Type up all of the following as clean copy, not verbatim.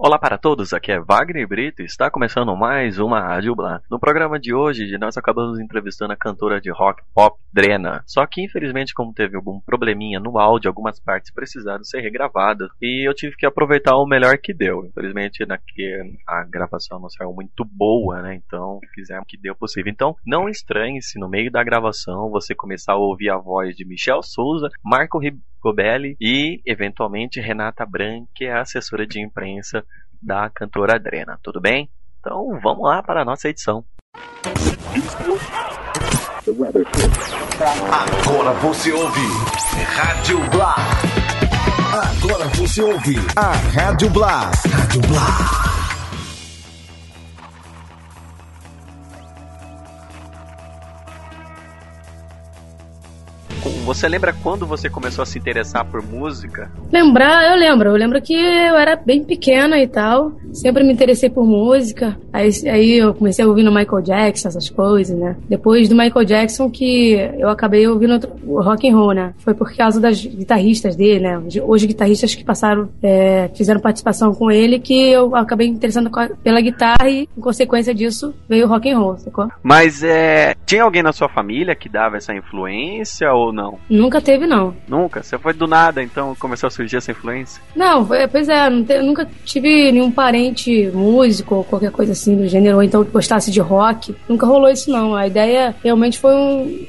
Olá para todos, aqui é Wagner Brito e está começando mais uma Rádio Blá. No programa de hoje, nós acabamos entrevistando a cantora de rock pop, Drena. Só que infelizmente, como teve algum probleminha no áudio, algumas partes precisaram ser regravadas e eu tive que aproveitar o melhor que deu. Infelizmente, a gravação não saiu muito boa, né? Então, fizemos o que deu possível. Então, não estranhe se no meio da gravação você começar a ouvir a voz de Michel Souza, Marco Ribobelli e, eventualmente, Renata Bran, que é a assessora de imprensa da cantora Drena, tudo bem? Então vamos lá para a nossa edição. Agora você ouve Rádio Blá. Agora você ouve a Rádio Blá. Rádio Blá. Você lembra quando você começou a se interessar por música? Eu lembro que eu era bem pequena e tal, sempre me interessei por música, aí eu comecei a ouvir no Michael Jackson, essas coisas, né? Depois do Michael Jackson que eu acabei ouvindo o rock and roll, né? Foi por causa das guitarristas dele, né? Hoje guitarristas que passaram, fizeram participação com ele, que eu acabei me interessando pela guitarra e, em consequência disso, veio o rock and roll, sacou? Mas tinha alguém na sua família que dava essa influência ou não? Nunca teve, não. Nunca? Você foi do nada, então começou a surgir essa influência? Não, nunca tive nenhum parente músico ou qualquer coisa assim do gênero, ou então que gostasse de rock. Nunca rolou isso, não. A ideia realmente foi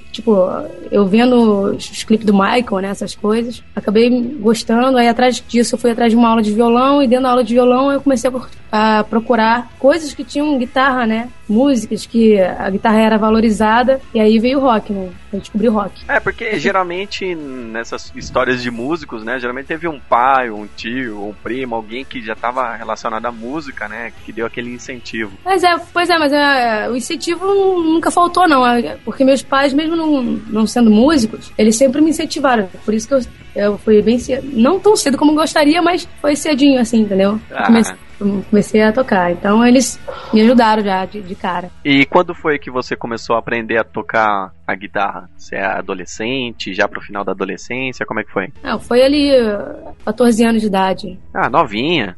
eu vendo os clipes do Michael, né, essas coisas, acabei gostando, aí atrás disso eu fui atrás de uma aula de violão, e dentro da aula de violão eu comecei a procurar coisas que tinham guitarra, né, músicas que a guitarra era valorizada, e aí veio o rock, né, eu descobri o rock. Porque geralmente nessas histórias de músicos, né, geralmente teve um pai, um tio, um primo, alguém que já estava relacionado à música, né, que deu aquele incentivo. Mas o incentivo nunca faltou, não, porque meus pais, mesmo não sendo músicos, eles sempre me incentivaram, por isso que eu fui bem cedo, não tão cedo como gostaria, mas foi cedinho assim, entendeu? Comecei a tocar, então eles me ajudaram já de cara. E quando foi que você começou a aprender a tocar a guitarra? Você é adolescente, já pro final da adolescência, como é que foi? Foi ali 14 anos de idade. Novinha?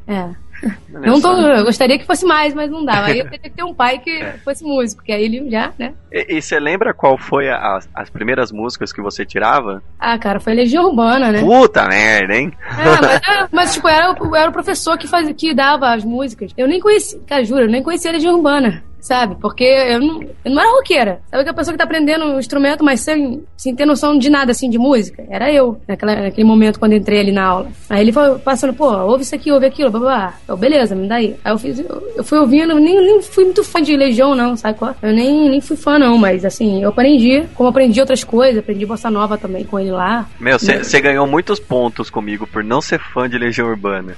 Eu gostaria que fosse mais, mas não dava. Aí eu teria que ter um pai que fosse músico, porque aí ele já, né? E você lembra qual foi as primeiras músicas que você tirava? Cara, foi Legião Urbana, né? Puta merda, hein? Mas era o professor que dava as músicas. Eu nem conhecia, cara, juro, eu nem conhecia Legião Urbana, sabe? Porque eu não era roqueira. Sabe aquela pessoa que tá aprendendo um instrumento, mas sem ter noção de nada, assim, de música? Era eu, naquele momento, quando entrei ali na aula. Aí ele foi passando, ouve isso aqui, ouve aquilo, blá, blá. Beleza, me dá aí. Aí eu fui ouvindo, nem fui muito fã de Legião, não, sabe qual? Eu nem fui fã, não, mas assim, eu aprendi, como aprendi outras coisas, aprendi bossa nova também com ele lá. Você ganhou muitos pontos comigo por não ser fã de Legião Urbana.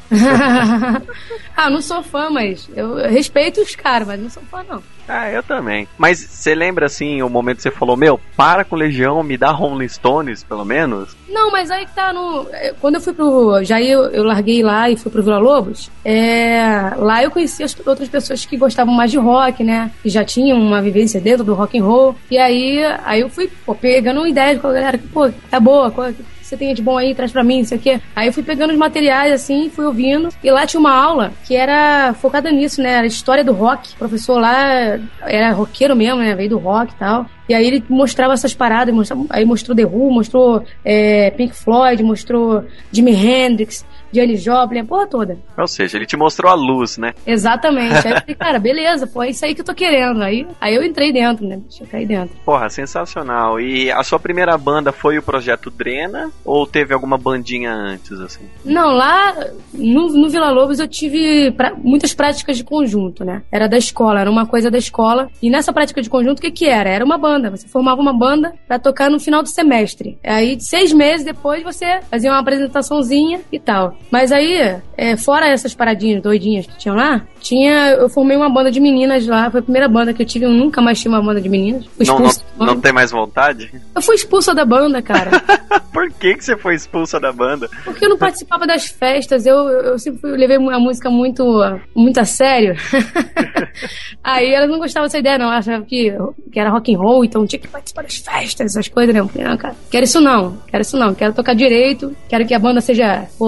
Eu não sou fã, mas eu respeito os caras, mas não sou fã, não. Eu também. Mas você lembra, assim, o momento que você falou, para com Legião, me dá Rolling Stones, pelo menos? Não, mas aí que tá quando eu fui eu larguei lá e fui pro Vila Lobos, lá eu conheci as outras pessoas que gostavam mais de rock, né? Que já tinham uma vivência dentro do rock and roll. E aí eu fui, pegando ideias com a galera, tá boa, você tem de bom aí, traz pra mim, não sei o quê. Aí eu fui pegando os materiais, assim, fui ouvindo. E lá tinha uma aula que era focada nisso, né? Era história do rock. O professor lá era roqueiro mesmo, né? Veio do rock e tal. E aí ele mostrava essas paradas, aí mostrou The Who, mostrou Pink Floyd, mostrou Jimi Hendrix, Janis Joplin, a porra toda. Ou seja, ele te mostrou a luz, né? Exatamente. Aí eu falei, cara, beleza, é isso aí que eu tô querendo. Aí eu entrei dentro, né? Deixa eu cair dentro. Porra, sensacional. E a sua primeira banda foi o Projeto Drena ou teve alguma bandinha antes, assim? Não, lá no Vila Lobos eu tive muitas práticas de conjunto, né? Era da escola, era uma coisa da escola. E nessa prática de conjunto, o que era? Era uma banda. Você formava uma banda pra tocar no final do semestre. Aí, 6 meses depois, você fazia uma apresentaçãozinha e tal. Mas aí, fora essas paradinhas doidinhas que tinham lá, eu formei uma banda de meninas lá. Foi a primeira banda que eu tive. Eu nunca mais tive uma banda de meninas. Não tem mais vontade? Eu fui expulsa da banda, cara. Por que você foi expulsa da banda? Porque eu não participava das festas. Eu sempre levei a música muito a sério. Aí elas não gostavam dessa ideia, não. Elas achavam que era rock and roll, então tinha que participar das festas, essas coisas, né? Eu falei, não, cara, quero isso não. Quero tocar direito, quero que a banda seja,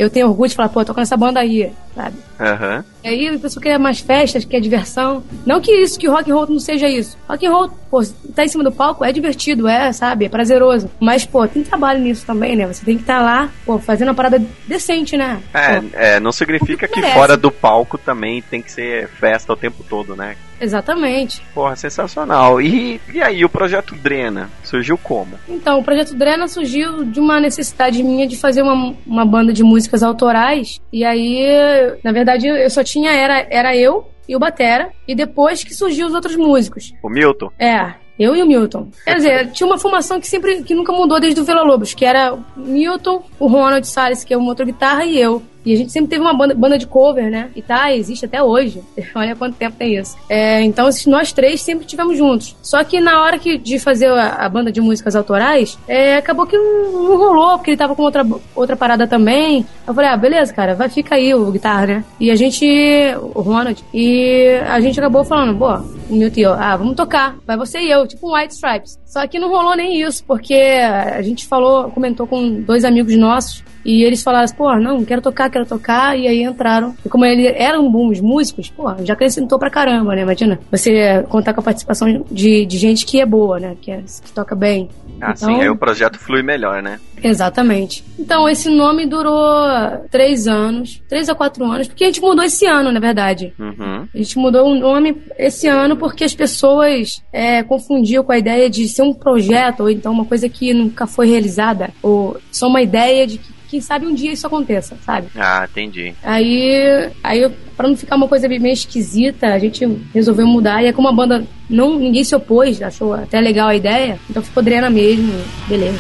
eu tenho orgulho de falar, pô, eu toco nessa banda aí, sabe? Aham. E aí a pessoa quer mais festas, quer diversão. Não que isso, que o rock and roll não seja isso. Rock and roll, pô, tá em cima do palco, é divertido, sabe? É prazeroso. Mas, pô, tem trabalho nisso também, né? Você tem que estar lá, pô, fazendo uma parada decente, né? Não significa que fora do palco também tem que ser festa o tempo todo, né? Exatamente. Porra, sensacional. E aí, o Projeto Drena surgiu como? Então, o Projeto Drena surgiu de uma necessidade minha de fazer uma banda de músicas autorais. E aí, na verdade, eu só tinha, era eu e o batera. E depois que surgiu os outros músicos. O Milton? Eu e o Milton. Quer dizer, tinha uma formação que nunca mudou desde o Vila Lobos, que era o Milton, o Ronald Salles, que é o motor guitarra, e eu. E a gente sempre teve uma banda de cover, né? E existe até hoje. Olha quanto tempo tem isso. Então, nós três sempre estivemos juntos. Só que na hora de fazer a banda de músicas autorais, acabou que não rolou, porque ele tava com outra parada também. Eu falei, beleza, cara, fica aí o guitarra, né? E o Ronald, e a gente acabou falando, pô, o Milton e eu, vamos tocar. Vai você e eu, tipo um White Stripes. Só que não rolou nem isso, porque a gente comentou com 2 amigos nossos, e eles falaram assim, pô, não, quero tocar, e aí entraram. E como eles eram bons músicos, pô, já acrescentou pra caramba, né? Imagina, você contar com a participação de gente que é boa, né? Que toca bem. Então, sim, aí o projeto flui melhor, né? Exatamente. Então, esse nome durou 3 a 4 anos, porque a gente mudou esse ano, na verdade. Uhum. A gente mudou o nome esse ano porque as pessoas confundiam com a ideia de ser um projeto, ou então uma coisa que nunca foi realizada, ou só uma ideia de que quem sabe um dia isso aconteça, sabe? Entendi. Aí pra não ficar uma coisa meio esquisita, a gente resolveu mudar. E é como a banda, ninguém se opôs, achou até legal a ideia, então ficou Drena mesmo, beleza.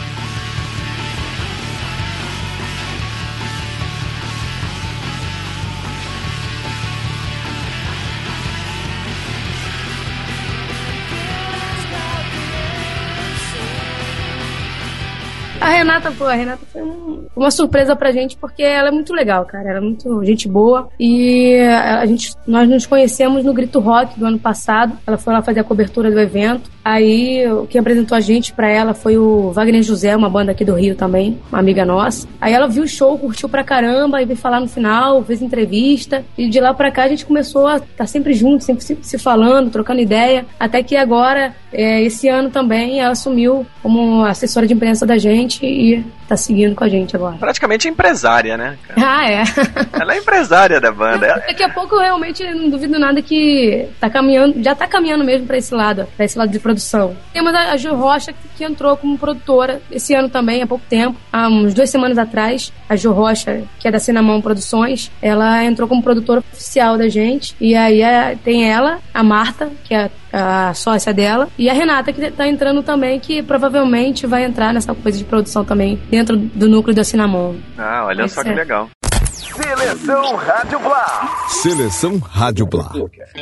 A Renata foi uma surpresa pra gente, porque ela é muito legal, cara. Ela é muito gente boa. E nós nos conhecemos no Grito Rock do ano passado. Ela foi lá fazer a cobertura do evento. Aí, quem apresentou a gente pra ela foi o Wagner José, uma banda aqui do Rio também, uma amiga nossa. Aí ela viu o show, curtiu pra caramba, e veio falar no final, fez entrevista. E de lá pra cá a gente começou a estar sempre junto, sempre se falando, trocando ideia. Até que agora, esse ano também, ela assumiu como assessora de imprensa da gente e tá seguindo com a gente agora. Praticamente empresária, né, cara? É. Ela é empresária da banda. Daqui a pouco, realmente, não duvido nada que já tá caminhando mesmo pra esse lado de produção. Temos a Jo Rocha, que entrou como produtora esse ano também, há pouco tempo. Há uns 2 semanas atrás, a Jo Rocha, que é da Cinnamon Produções, ela entrou como produtora oficial da gente. E aí tem ela, a Marta, que é a sócia dela, e a Renata, que tá entrando também, que provavelmente vai entrar nessa coisa de produção também, dentro do núcleo da Cinnamon. Olha só que legal. Seleção Rádio Blá. Seleção Rádio Blá.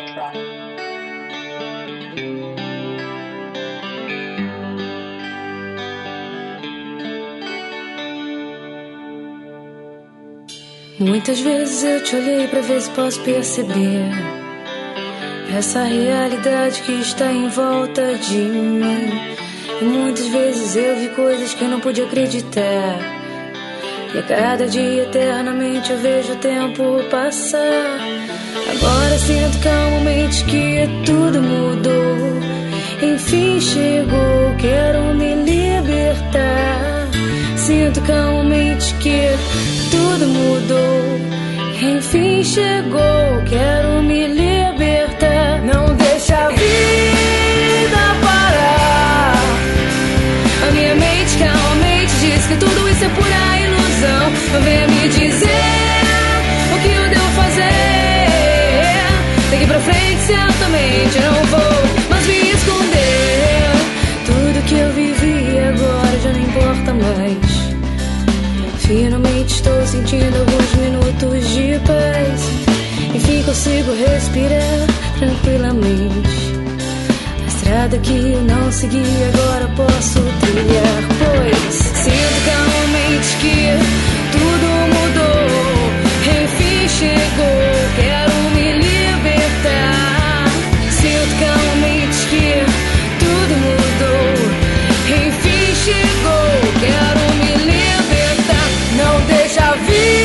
Muitas vezes eu te olhei pra ver se posso perceber essa realidade que está em volta de mim. E muitas vezes eu vi coisas que eu não pude acreditar. E a cada dia eternamente eu vejo o tempo passar. Agora sinto calmamente que tudo mudou. Enfim chegou, quero me libertar. Sinto calmamente que tudo mudou. Enfim chegou, quero me libertar. Não deixa a vida parar. A minha mente calmamente diz que tudo isso é pura ilusão. Não venha me dizer o que eu devo fazer. Tem que ir pra frente, certamente não vou mais me esconder. Tudo que eu vivi agora já não importa mais. Finalmente estou sentindo alguns minutos de paz. Enfim consigo respirar tranquilamente. A estrada que eu não segui agora posso trilhar. Pois sinto calmamente que tudo mudou. Enfim chegou, quero me libertar. Sinto calmamente que tudo mudou. Enfim chegou, quero me libertar. Não deixa a vida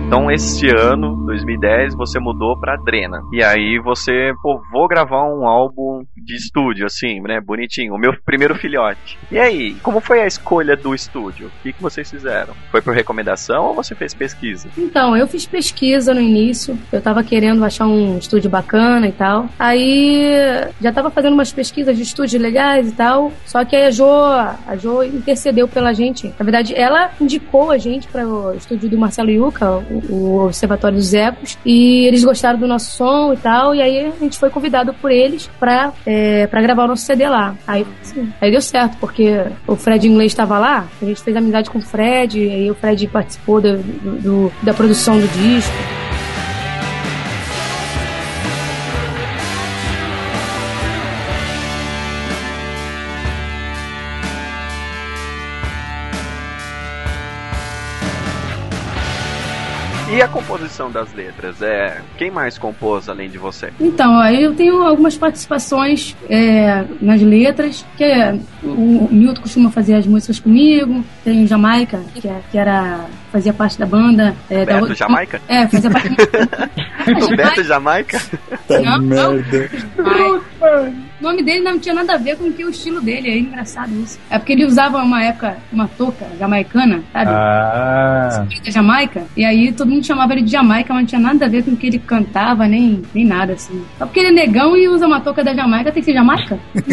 Então, este ano, 2010, você mudou pra Drena. E aí você, vou gravar um álbum de estúdio, assim, né, bonitinho, o meu primeiro filhote. E aí, como foi a escolha do estúdio? O que vocês fizeram? Foi por recomendação ou você fez pesquisa? Então, eu fiz pesquisa no início, eu tava querendo achar um estúdio bacana e tal. Aí, já tava fazendo umas pesquisas de estúdios legais e tal, só que aí a Jo intercedeu pela gente. Na verdade, ela indicou a gente para o estúdio do Marcelo Yuca, o Observatório dos Ecos, e eles gostaram do nosso som e tal, e aí a gente foi convidado por eles pra gravar o nosso CD lá. Aí deu certo, porque o Fred Inglês estava lá, a gente fez amizade com o Fred, e aí o Fred participou da produção do disco. E a composição das letras? Quem mais compôs além de você? Então, aí eu tenho algumas participações nas letras, que o Milton costuma fazer as músicas comigo, tem o Jamaica, que fazia parte da banda. Beto Jamaica? Fazia parte O Beto Jamaica? Não. O nome dele não tinha nada a ver com o estilo dele, é engraçado isso. É porque ele usava uma época uma touca jamaicana, sabe? Da Jamaica, e aí todo mundo chamava ele de Jamaica, mas não tinha nada a ver com o que ele cantava, nem nada assim. Só porque ele é negão e usa uma touca da Jamaica, tem que ser Jamaica?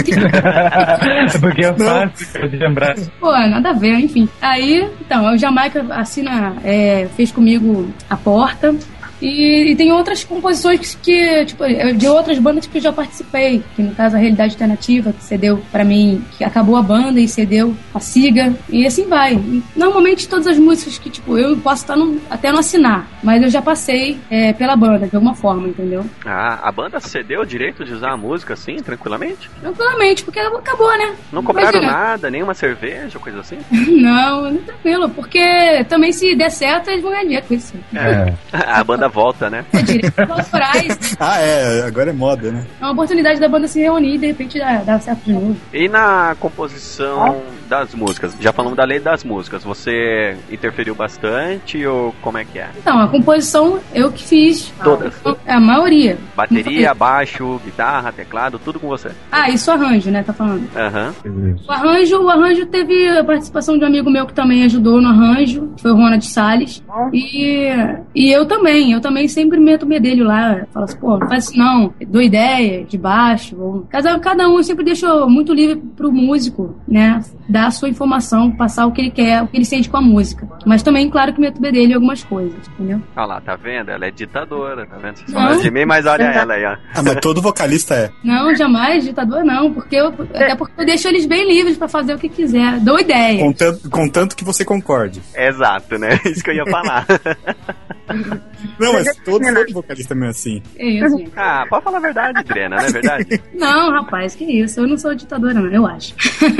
Porque é fácil de lembrar. Pô, nada a ver, enfim. Aí, então, o Jamaica fez comigo A Porta. E tem outras composições que, tipo, de outras bandas que eu já participei, que no caso a Realidade Alternativa, que cedeu pra mim, que acabou a banda e cedeu a Siga, e assim vai. Normalmente todas as músicas que, tipo, eu posso estar até não assinar, mas eu já passei pela banda, de alguma forma, entendeu? A banda cedeu o direito de usar a música assim, tranquilamente? Tranquilamente, porque acabou, né? Não cobraram nada, nenhuma cerveja, coisa assim? Não, tranquilo, porque também se der certo, eles vão ganhar dinheiro com isso. A banda volta, né? Autorais. Agora é moda, né? É uma oportunidade da banda se reunir e de repente dar certo de novo. E na composição das músicas? Já falamos da lei das músicas. Você interferiu bastante ou como é que é? Então, a composição eu que fiz. Todas? A maioria. Bateria, baixo, guitarra, teclado, tudo com você? Isso arranjo, né? Tá falando? Aham. O arranjo teve a participação de um amigo meu que também ajudou no arranjo, foi o Ronald Salles. E eu também sempre meto o bedelho lá. Falo assim, não faz isso não. Dou ideia de baixo. Cada um sempre deixa muito livre pro músico, né? Dar a sua informação, passar o que ele quer, o que ele sente com a música. Mas também, claro, que meto o bedelho em algumas coisas, entendeu? Olha lá, tá vendo? Ela é ditadora, tá vendo? Você fala de mim, mas olha ela aí, ó. Mas todo vocalista é. Não, jamais ditador não, até porque eu deixo eles bem livres pra fazer o que quiser. Dou ideia. Contanto que você concorde. Exato, né? Isso que eu ia falar. Não, mas todo vocalista é meio assim. É isso, gente. Pode falar a verdade, Drena, não é verdade? Não, rapaz, que isso. Eu não sou ditadora, não, eu acho.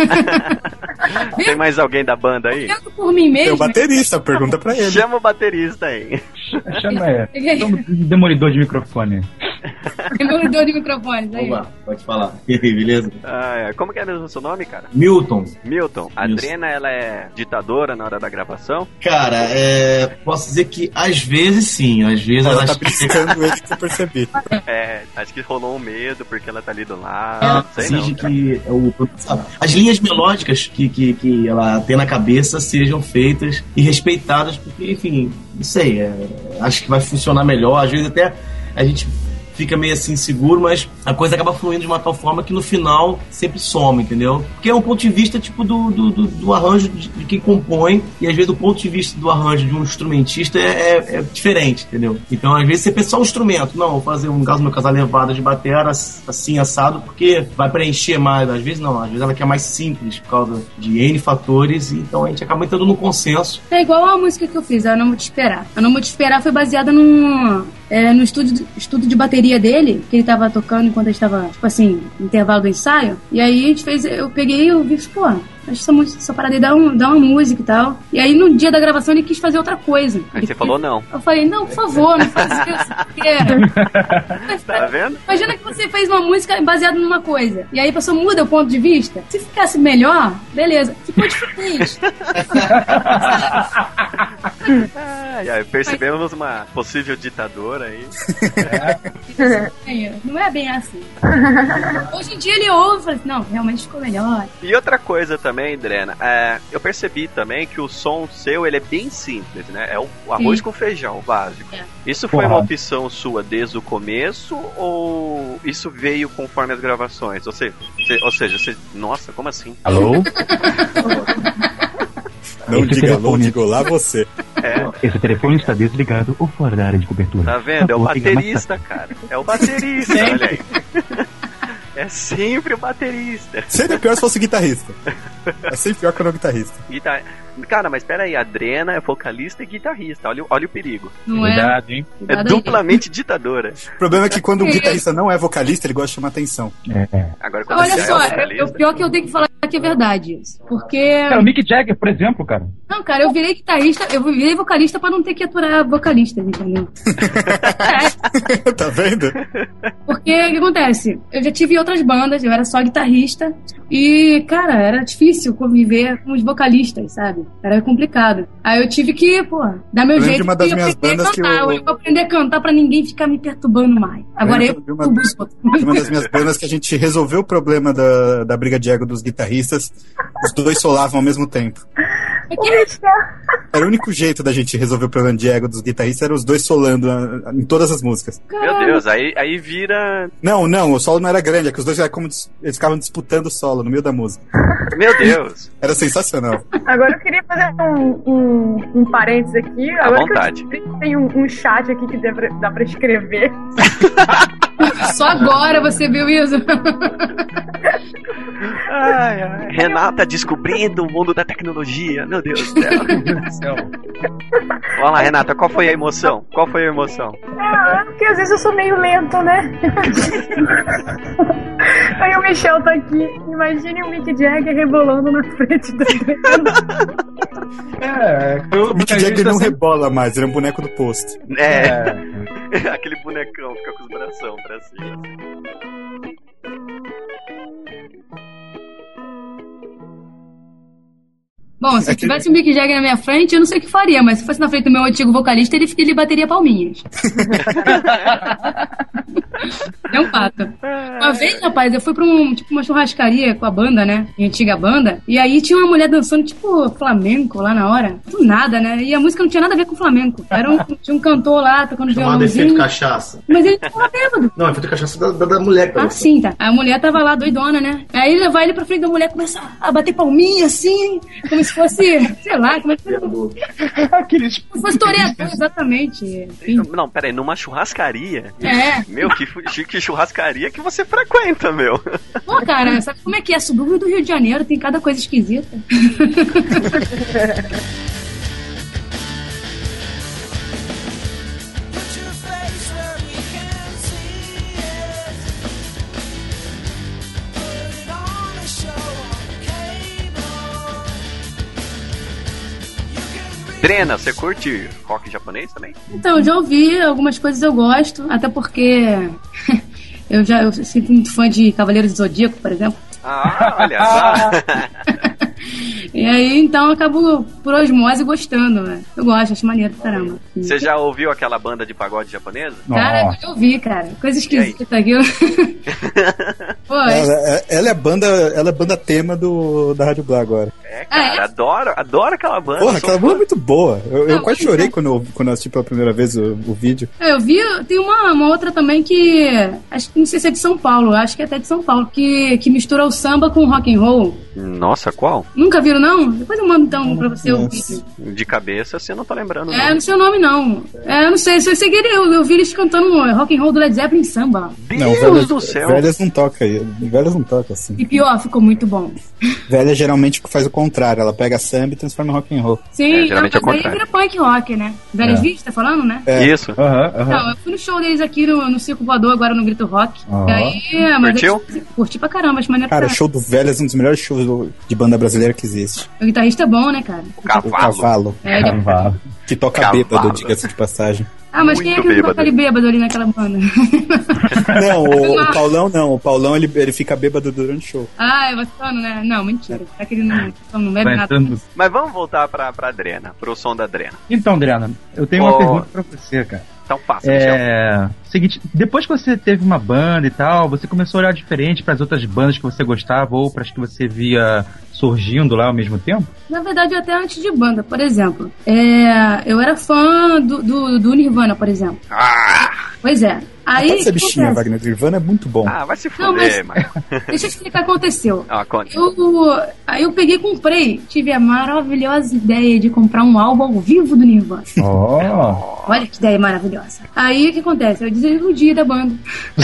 Tem mais alguém da banda aí? Eu por mim mesmo. Tem o baterista, pergunta pra ele. Chama o baterista aí. Chama demolidor de microfone. Demolidor de microfones, aí. Opa, pode falar. Beleza? Como que é mesmo o seu nome, cara? Milton. A Drena, ela é ditadora na hora da gravação? Cara, posso dizer que às vezes sim, às vezes ela tá piscando ele que eu percebi. Acho que rolou um medo porque ela tá ali do lado. Exige que as linhas melódicas que ela tem na cabeça sejam feitas e respeitadas, porque, enfim, não sei, acho que vai funcionar melhor. Às vezes até a gente fica meio assim inseguro, mas a coisa acaba fluindo de uma tal forma que no final sempre some, entendeu? Porque é um ponto de vista tipo do arranjo de quem compõe, e às vezes o ponto de vista do arranjo de um instrumentista é diferente, entendeu? Então às vezes você pensa só um instrumento, não, vou fazer no meu caso a levada de batera assim assado, porque vai preencher mais, às vezes não, às vezes ela quer mais simples por causa de N fatores, então a gente acaba entrando no consenso. É igual a música que eu fiz, A Não Vou Te Esperar. A Não Vou Te Esperar foi baseada no estúdio de bateria dele, que ele tava tocando enquanto a gente tava, tipo assim, no intervalo do ensaio. E aí a gente eu peguei e eu vi, acho essa parada aí dá uma música e tal. E aí no dia da gravação ele quis fazer outra coisa. Aí você falou não. Eu falei, não, por favor, não faz isso. Porque... Tá vendo? Imagina que você fez uma música baseada numa coisa. E aí a pessoa muda o ponto de vista. Se ficasse melhor, beleza. Ficou diferente. Percebemos uma possível ditadora aí. Não é bem assim. Hoje em dia ele ouve e fala assim, não, realmente ficou melhor. E outra coisa também, Drena, eu percebi também que o som seu, ele é bem simples, né? É o arroz com feijão, básico. Isso foi uma opção sua desde o começo ou isso veio conforme as gravações? Ou seja, nossa, como assim? Alô? Não diga alô, diga olá você. Esse telefone está desligado ou fora da área de cobertura. Tá vendo? É o baterista, cara. É o baterista, olha aí. É sempre o baterista. Seria pior se fosse o guitarrista. É sempre pior que o guitarrista. Cara, mas peraí, a Drena é vocalista e guitarrista. Olha o perigo. Não Cuidado, hein? É duplamente ditadora. O problema é que quando o guitarrista não é vocalista, ele gosta de chamar atenção. Agora, quando olha só, vocalista... o pior que eu tenho que falar que é verdade isso. Porque... Cara, o Mick Jagger, por exemplo, cara. Não, cara, eu virei guitarrista, eu virei vocalista pra não ter que aturar vocalista, entendeu? Tá vendo? Porque o que acontece? Eu já tive outras bandas, eu era só guitarrista e, cara, era difícil conviver com os vocalistas, sabe? Era complicado. Aí eu tive que, dar meu jeito de uma das minhas bandas que eu vou aprender a cantar pra ninguém ficar me perturbando mais. Agora uma das minhas bandas que a gente resolveu o problema da briga de ego dos guitarristas, os dois solavam ao mesmo tempo. Era o único jeito da gente resolver o problema de ego dos guitarristas, era os dois solando em todas as músicas. Meu Deus, aí vira... Não, o solo não era grande, é que os dois eles ficavam disputando o solo no meio da música. Meu Deus. Era sensacional. Agora eu queria fazer um parênteses aqui. À vontade. Que tem um chat aqui que dá pra escrever. Só agora você viu isso? Renata descobrindo o mundo da tecnologia. Meu Deus do céu. Olha lá, Renata, qual foi a emoção? Porque às vezes eu sou meio lento, né? Aí o Michel tá aqui. Imagine o Mick Jagger rebolando na frente do o Mick Jagger não rebola mais, ele é um boneco do posto. Aquele bonecão fica com os bração pra cima. Bom, se tivesse o Mick Jagger na minha frente, eu não sei o que faria, mas se fosse na frente do meu antigo vocalista, ele bateria palminhas. É um fato. Uma vez, rapaz, eu fui pra uma churrascaria com a banda, né? Minha antiga banda. E aí tinha uma mulher dançando, tipo, flamenco lá na hora. Do nada, né? E a música não tinha nada a ver com flamenco. Tinha um cantor lá tocando violãozinho. Chamado Efeito Cachaça. Mas ele tava bêbado. Não, Efeito Cachaça da mulher. Ah, sim, tá. A mulher tava lá doidona, né? Aí levar ele pra frente da mulher, começa a bater palminha, assim, como se fosse, sei lá, como é que se fosse toreador, exatamente. Enfim. Não, peraí, numa churrascaria? Meu, que churrascaria que você frequenta, meu? Pô, cara, sabe como é que é? Subúrbio do Rio de Janeiro, tem cada coisa esquisita. Drena, você curte rock japonês também? Então, eu já ouvi, algumas coisas eu gosto, até porque eu sinto muito fã de Cavaleiros do Zodíaco, por exemplo. Olha só! E aí, então, eu acabo por osmose gostando, né? Eu gosto, acho maneiro pra caramba. Você já ouviu aquela banda de pagode japonesa? Cara, eu ouvi, cara. Coisa esquisita aqui. Ela é banda tema da Rádio Blá agora. Cara, adoro aquela banda. Porra, aquela banda é muito boa. Eu quase chorei quando eu assisti pela primeira vez o vídeo. Eu vi, tem uma outra também que, acho que não sei se é de São Paulo, acho que é até de São Paulo, que mistura o samba com o rock and roll. Nossa, qual? Nunca viram, não? Depois eu mando então pra você o vídeo. De cabeça, você não tá lembrando, não. Não sei o nome, não. Eu não sei, se eu seguir, eu vi eles cantando rock and roll do Led Zeppelin em samba. Deus do céu. Velhas não toca aí. Velhas não toca assim. E pior, ficou muito bom. Velha geralmente faz o contrário, ela pega samba e transforma em rock and roll. Sim, geralmente mas aí vira punk rock, né? Velhas Vídeos, tá falando, né? Isso. Não, eu fui no show deles aqui no Circo Voador, agora no Grito Rock. E aí, curtiu? Curti pra caramba, acho maneiro. Cara, o show do Velhas é um dos melhores shows de banda brasileira que existe. O guitarrista é bom, né, cara? O Cavalo. Cavalo. Que toca bêbado, diga-se de passagem. Ah, mas quem é que ficou aquele bêbado ali naquela banda? Não, o Paulão não. O Paulão, ele fica bêbado durante o show. Ah, é bacana, né? Não, mentira. Aquele não bebe nada. Mas vamos voltar pra Drena, pro som da Drena. Então, Drena, eu tenho uma pergunta pra você, cara. Então passa, Michel. Seguinte, depois que você teve uma banda e tal, você começou a olhar diferente para as outras bandas que você gostava ou para as que você via surgindo lá ao mesmo tempo? Na verdade, até antes de banda, por exemplo. Eu era fã do Nirvana, por exemplo. Pois é. Aí, essa bichinha, Wagner. Nirvana é muito bom. Vai se fuder, mas... Deixa eu explicar o que aconteceu. Conta. Aí eu peguei e comprei. Tive a maravilhosa ideia de comprar um álbum ao vivo do Nirvana. Olha que ideia maravilhosa. Aí o que acontece? Eu desiludi da banda.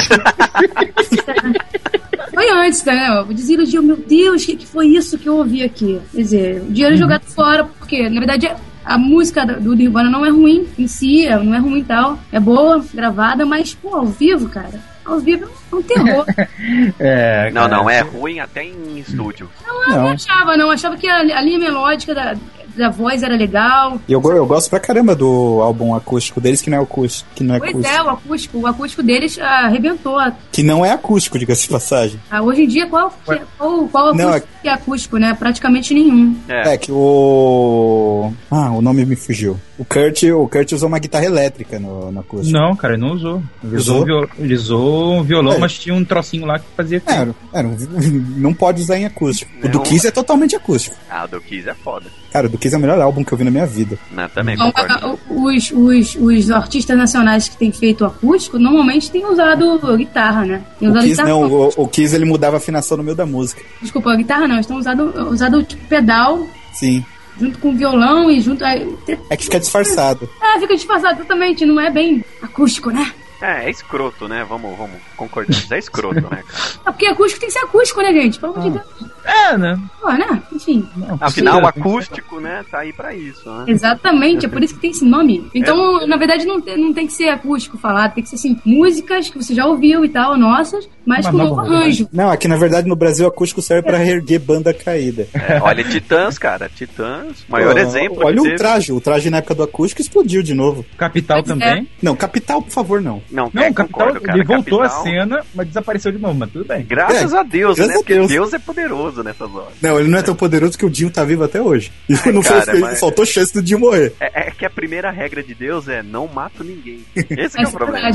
Foi antes, né? Eu desiludi. Meu Deus, o que foi isso que eu ouvi aqui? Quer dizer, o dinheiro jogado fora, porque na verdade a música do Nirvana não é ruim em si, não é ruim e tal. É boa, gravada, mas, pô, ao vivo, cara. Ao vivo é um terror. Não, é ruim até em estúdio. Não achava que a linha melódica da voz era legal. E eu gosto pra caramba do álbum acústico deles, que não é acústico. O acústico deles arrebentou. Que não é acústico, diga-se de passagem. Hoje em dia, qual acústico que é acústico, né? Praticamente nenhum. Que o nome me fugiu. O Kurt usou uma guitarra elétrica no acústico. Não, cara, ele não usou. Ele usou um violão, mas tinha um trocinho lá que fazia... não pode usar em acústico. O do Kiss é totalmente acústico. O do Kiss é foda. Cara, o do Kiss é o melhor álbum que eu vi na minha vida. Também concordo. Os artistas nacionais que têm feito acústico, normalmente têm usado guitarra, né? O Kiss ele mudava a afinação no meio da música. Desculpa, a guitarra não, eles estão usando tipo pedal. Sim. Junto com o violão e junto... É que fica disfarçado. Fica disfarçado, totalmente. Não é bem acústico, né? É escroto, né? Vamos concordar. É escroto, né, cara? Porque acústico tem que ser acústico, né, gente? Pelo amor de Deus. Né? Né? Enfim. Afinal, o acústico, né, tá aí pra isso, né? Exatamente, é por isso que tem esse nome. Então, na verdade, não tem que ser acústico falado, tem que ser, assim, músicas que você já ouviu e tal, nossas, mas com novo arranjo. Não, aqui, na verdade, no Brasil, acústico serve pra erguer banda caída. Olha, Titãs, cara. Titãs, maior exemplo. Olha o traje. O traje na época do acústico explodiu de novo. Capital também? Não, Capital, por favor, não. Não, Capital, cara, ele voltou à cena, mas desapareceu de novo, mas tudo bem. Graças a Deus, né? Porque Deus é poderoso nessas horas. Não, ele não é tão poderoso que o Dinho tá vivo até hoje. Faltou chance do Dinho morrer. É que a primeira regra de Deus é não mato ninguém. Esse que é o problema.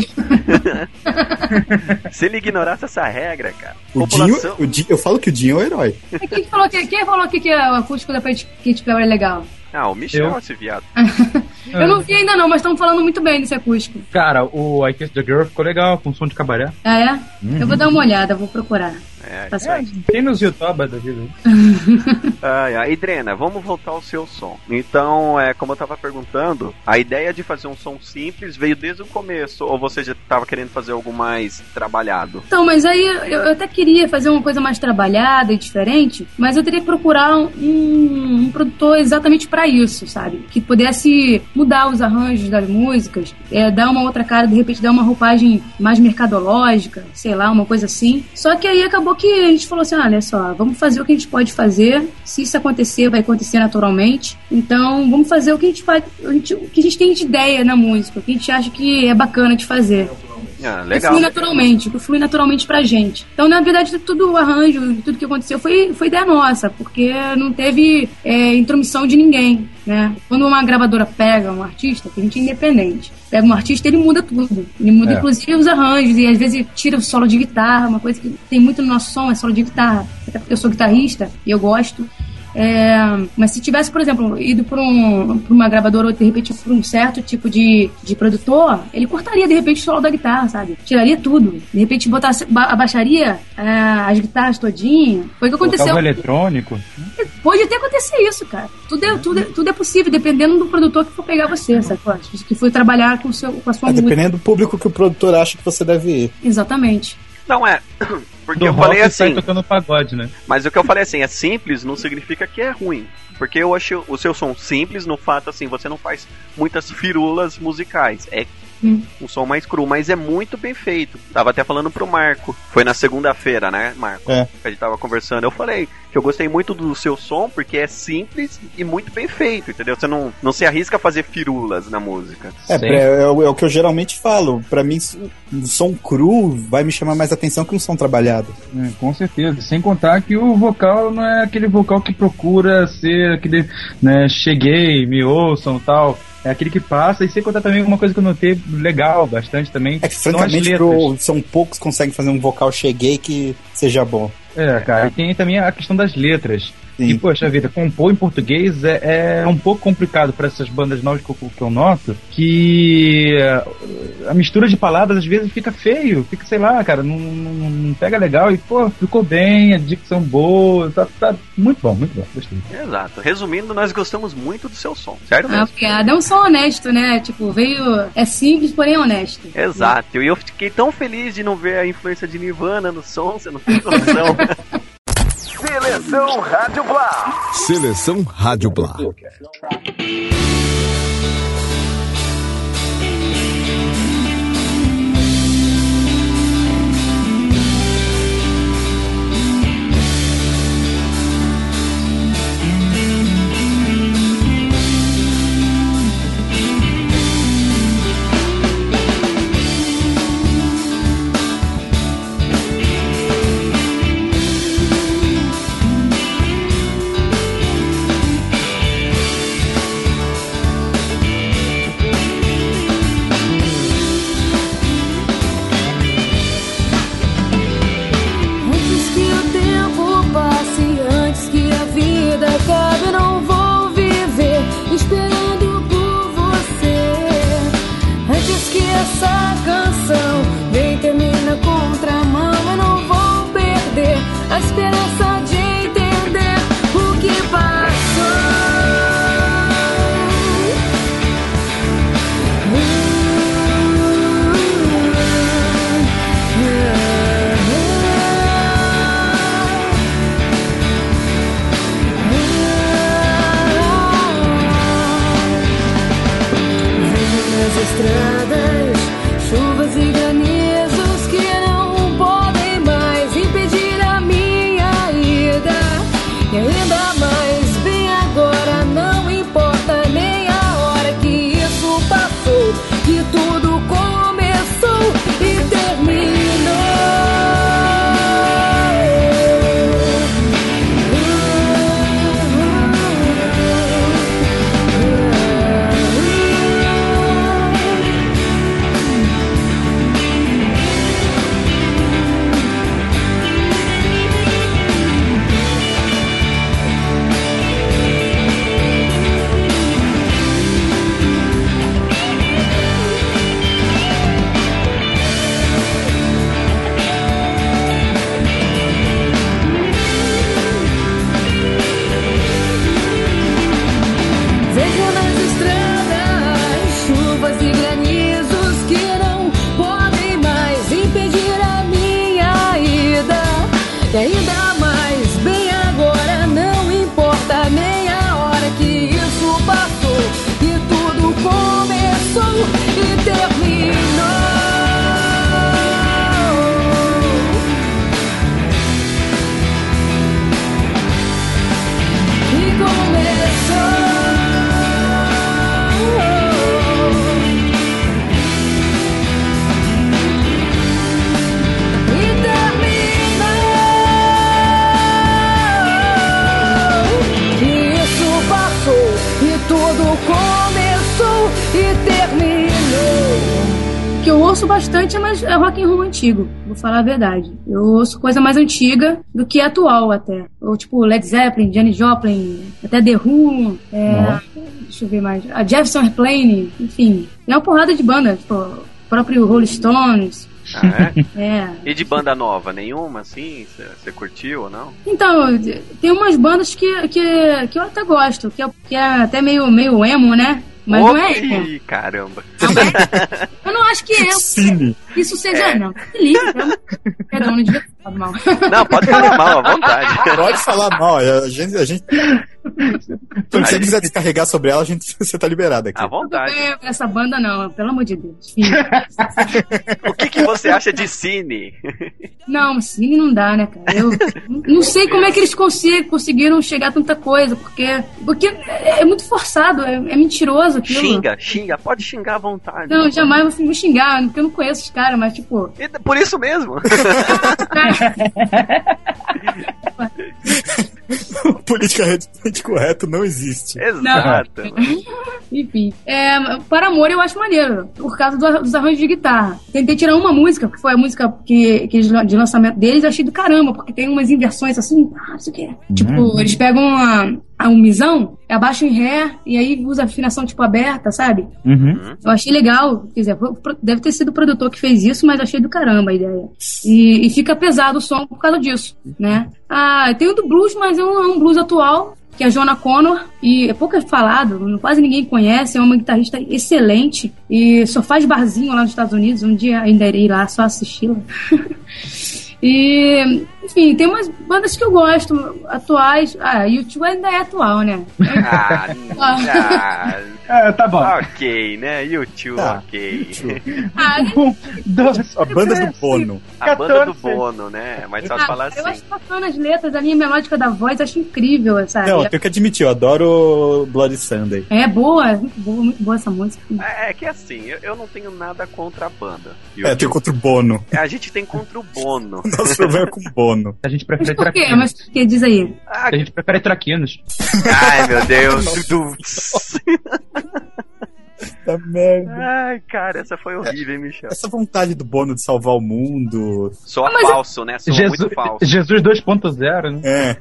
Se ele ignorasse essa regra, cara... Eu falo que o Dinho é o herói. Quem falou que o acústico da Katy Perry é legal? O Michel, esse viado. Eu não vi ainda não, mas estão falando muito bem desse acústico. Cara, o I Kiss the Girl ficou legal, com som de cabaré. Eu vou dar uma olhada, vou procurar. Tem nos YouTube da vida. E Drena, vamos voltar ao seu som. Então, como eu tava perguntando, a ideia de fazer um som simples veio desde o começo, ou você já tava querendo fazer algo mais trabalhado? Então, mas aí eu até queria fazer uma coisa mais trabalhada e diferente, mas eu teria que procurar um produtor exatamente pra isso, sabe? Que pudesse mudar os arranjos das músicas, dar uma outra cara, de repente dar uma roupagem mais mercadológica, sei lá, uma coisa assim. Só que aí acabou que a gente falou assim, olha só, vamos fazer o que a gente pode fazer, se isso acontecer, vai acontecer naturalmente, então vamos fazer o que a gente faz, o que a gente tem de ideia na música, o que a gente acha que é bacana de fazer. Legal. Que flui naturalmente pra gente. Então, na verdade, tudo o arranjo, tudo que aconteceu foi ideia nossa, porque não teve intromissão de ninguém, né? Quando uma gravadora pega um artista, que a gente é independente, pega um artista, ele muda tudo. Ele muda, inclusive, os arranjos, e às vezes tira o solo de guitarra, uma coisa que tem muito no nosso som, é solo de guitarra. Até porque eu sou guitarrista, e eu gosto. Mas se tivesse, por exemplo, ido por uma gravadora ou de repente por um certo tipo de produtor, ele cortaria de repente o solo da guitarra, sabe? Tiraria tudo. De repente abaixaria as guitarras todinha. Foi o que aconteceu. Colocava eletrônico. Pode até acontecer isso, cara. Tudo é possível, dependendo do produtor que for pegar você, sabe? Que for trabalhar com a sua música. Dependendo do público que o produtor acha que você deve ir. Exatamente. Não porque eu falei assim. Tocando pagode, né? Mas o que eu falei assim, é simples, não significa que é ruim. Porque eu achei o seu som simples no fato assim, você não faz muitas firulas musicais. É Um som mais cru, mas é muito bem feito. Tava até falando pro Marco. Foi na segunda-feira, né, Marco? É. A gente tava conversando. Eu falei que eu gostei muito do seu som porque é simples e muito bem feito, entendeu? Você não se arrisca a fazer firulas na música. É o que eu geralmente falo. Pra mim, um som cru vai me chamar mais atenção que um som trabalhado. Com certeza. Sem contar que o vocal não é aquele vocal que procura ser aquele, né, cheguei, me ouçam e tal. É aquele que passa, e sem contar também uma coisa que eu notei legal bastante também. É que, francamente, são poucos que conseguem fazer um vocal cheguei que seja bom. Cara, e tem também a questão das letras. Sim. E, poxa vida, compor em português é um pouco complicado para essas bandas novas que eu noto, que a mistura de palavras às vezes fica feio, fica, sei lá, cara, não pega legal e, pô, ficou bem, a dicção boa, tá muito bom, gostei. Exato. Resumindo, nós gostamos muito do seu som, sério mesmo? Obrigada. É um som honesto, né? Tipo, é simples, porém honesto. Exato. E eu fiquei tão feliz de não ver a influência de Nirvana no som, você não tem noção. Seleção Rádio Blá. Seleção Rádio Blá. ouço bastante, mas é rock and roll antigo, vou falar a verdade. Eu ouço coisa mais antiga do que atual até. Ou tipo Led Zeppelin, Janis Joplin, até The Who, deixa eu ver mais, a Jefferson Airplane, enfim. Tem uma porrada de banda, tipo, o próprio Rolling Stones. Ah, é? É. E de banda nova, nenhuma assim? Você curtiu ou não? Então, tem umas bandas que eu até gosto, que é até meio emo, né? Mas não é emo. Caramba. Mas não acho que isso seja, não. Que livre, perdão, não devia falar mal. Não, pode falar mal, à vontade. Pode falar mal, a gente se você quiser descarregar sobre ela, você tá liberado aqui. À vontade. Essa banda não, pelo amor de Deus. O que você acha de Cine? Não, Cine não dá, né, cara? Eu não sei como é que eles conseguiram chegar a tanta coisa, porque é muito forçado, é mentiroso aquilo. Xinga, pode xingar à vontade. Não, jamais vou xingar, porque eu não conheço os caras, mas tipo... Por isso mesmo. Politicamente correto não existe. Exato. Enfim, Paramore eu acho maneiro, por causa dos arranjos de guitarra. Tentei tirar uma música, que foi a música de lançamento deles, eu achei do caramba, porque tem umas inversões assim, não sei o que. Tipo, eles pegam um misão, abaixam em ré, e aí usa a afinação tipo aberta, sabe? Eu achei legal, quer dizer, deve ter sido o produtor que fez isso, mas achei do caramba a ideia. E fica pesado o som por causa disso, né? Tem o do blues, mas é um blues atual, que é a Joanna Connor, e é pouco falado, quase ninguém conhece, é uma guitarrista excelente, e só faz barzinho lá nos Estados Unidos, um dia ainda irei lá só assisti-la. E, enfim, tem umas bandas que eu gosto, atuais. U2 ainda é atual, né? Tá bom. Ok, né? U2, ok. A banda do Bono. A banda do Bono, né? Mas só falar assim. Eu acho bacana as letras, a linha melódica da voz, acho incrível, sabe? Não, eu tenho que admitir, eu adoro Bloody Sunday. É boa, muito boa essa música. É que assim, eu não tenho nada contra a banda. Eu tenho contra o Bono. A gente tem contra o Bono. Nosso problema é com o Bono. A gente prefere Mas por quê? traquinos. Mas por que? Diz aí. A gente prefere traquinos. Ai, meu Deus. Tá merda. Ai, cara, essa foi horrível, hein, Michel? Essa vontade do Bono de salvar o mundo. Soa falso, né? Soa muito falso. Jesus 2.0, né? É.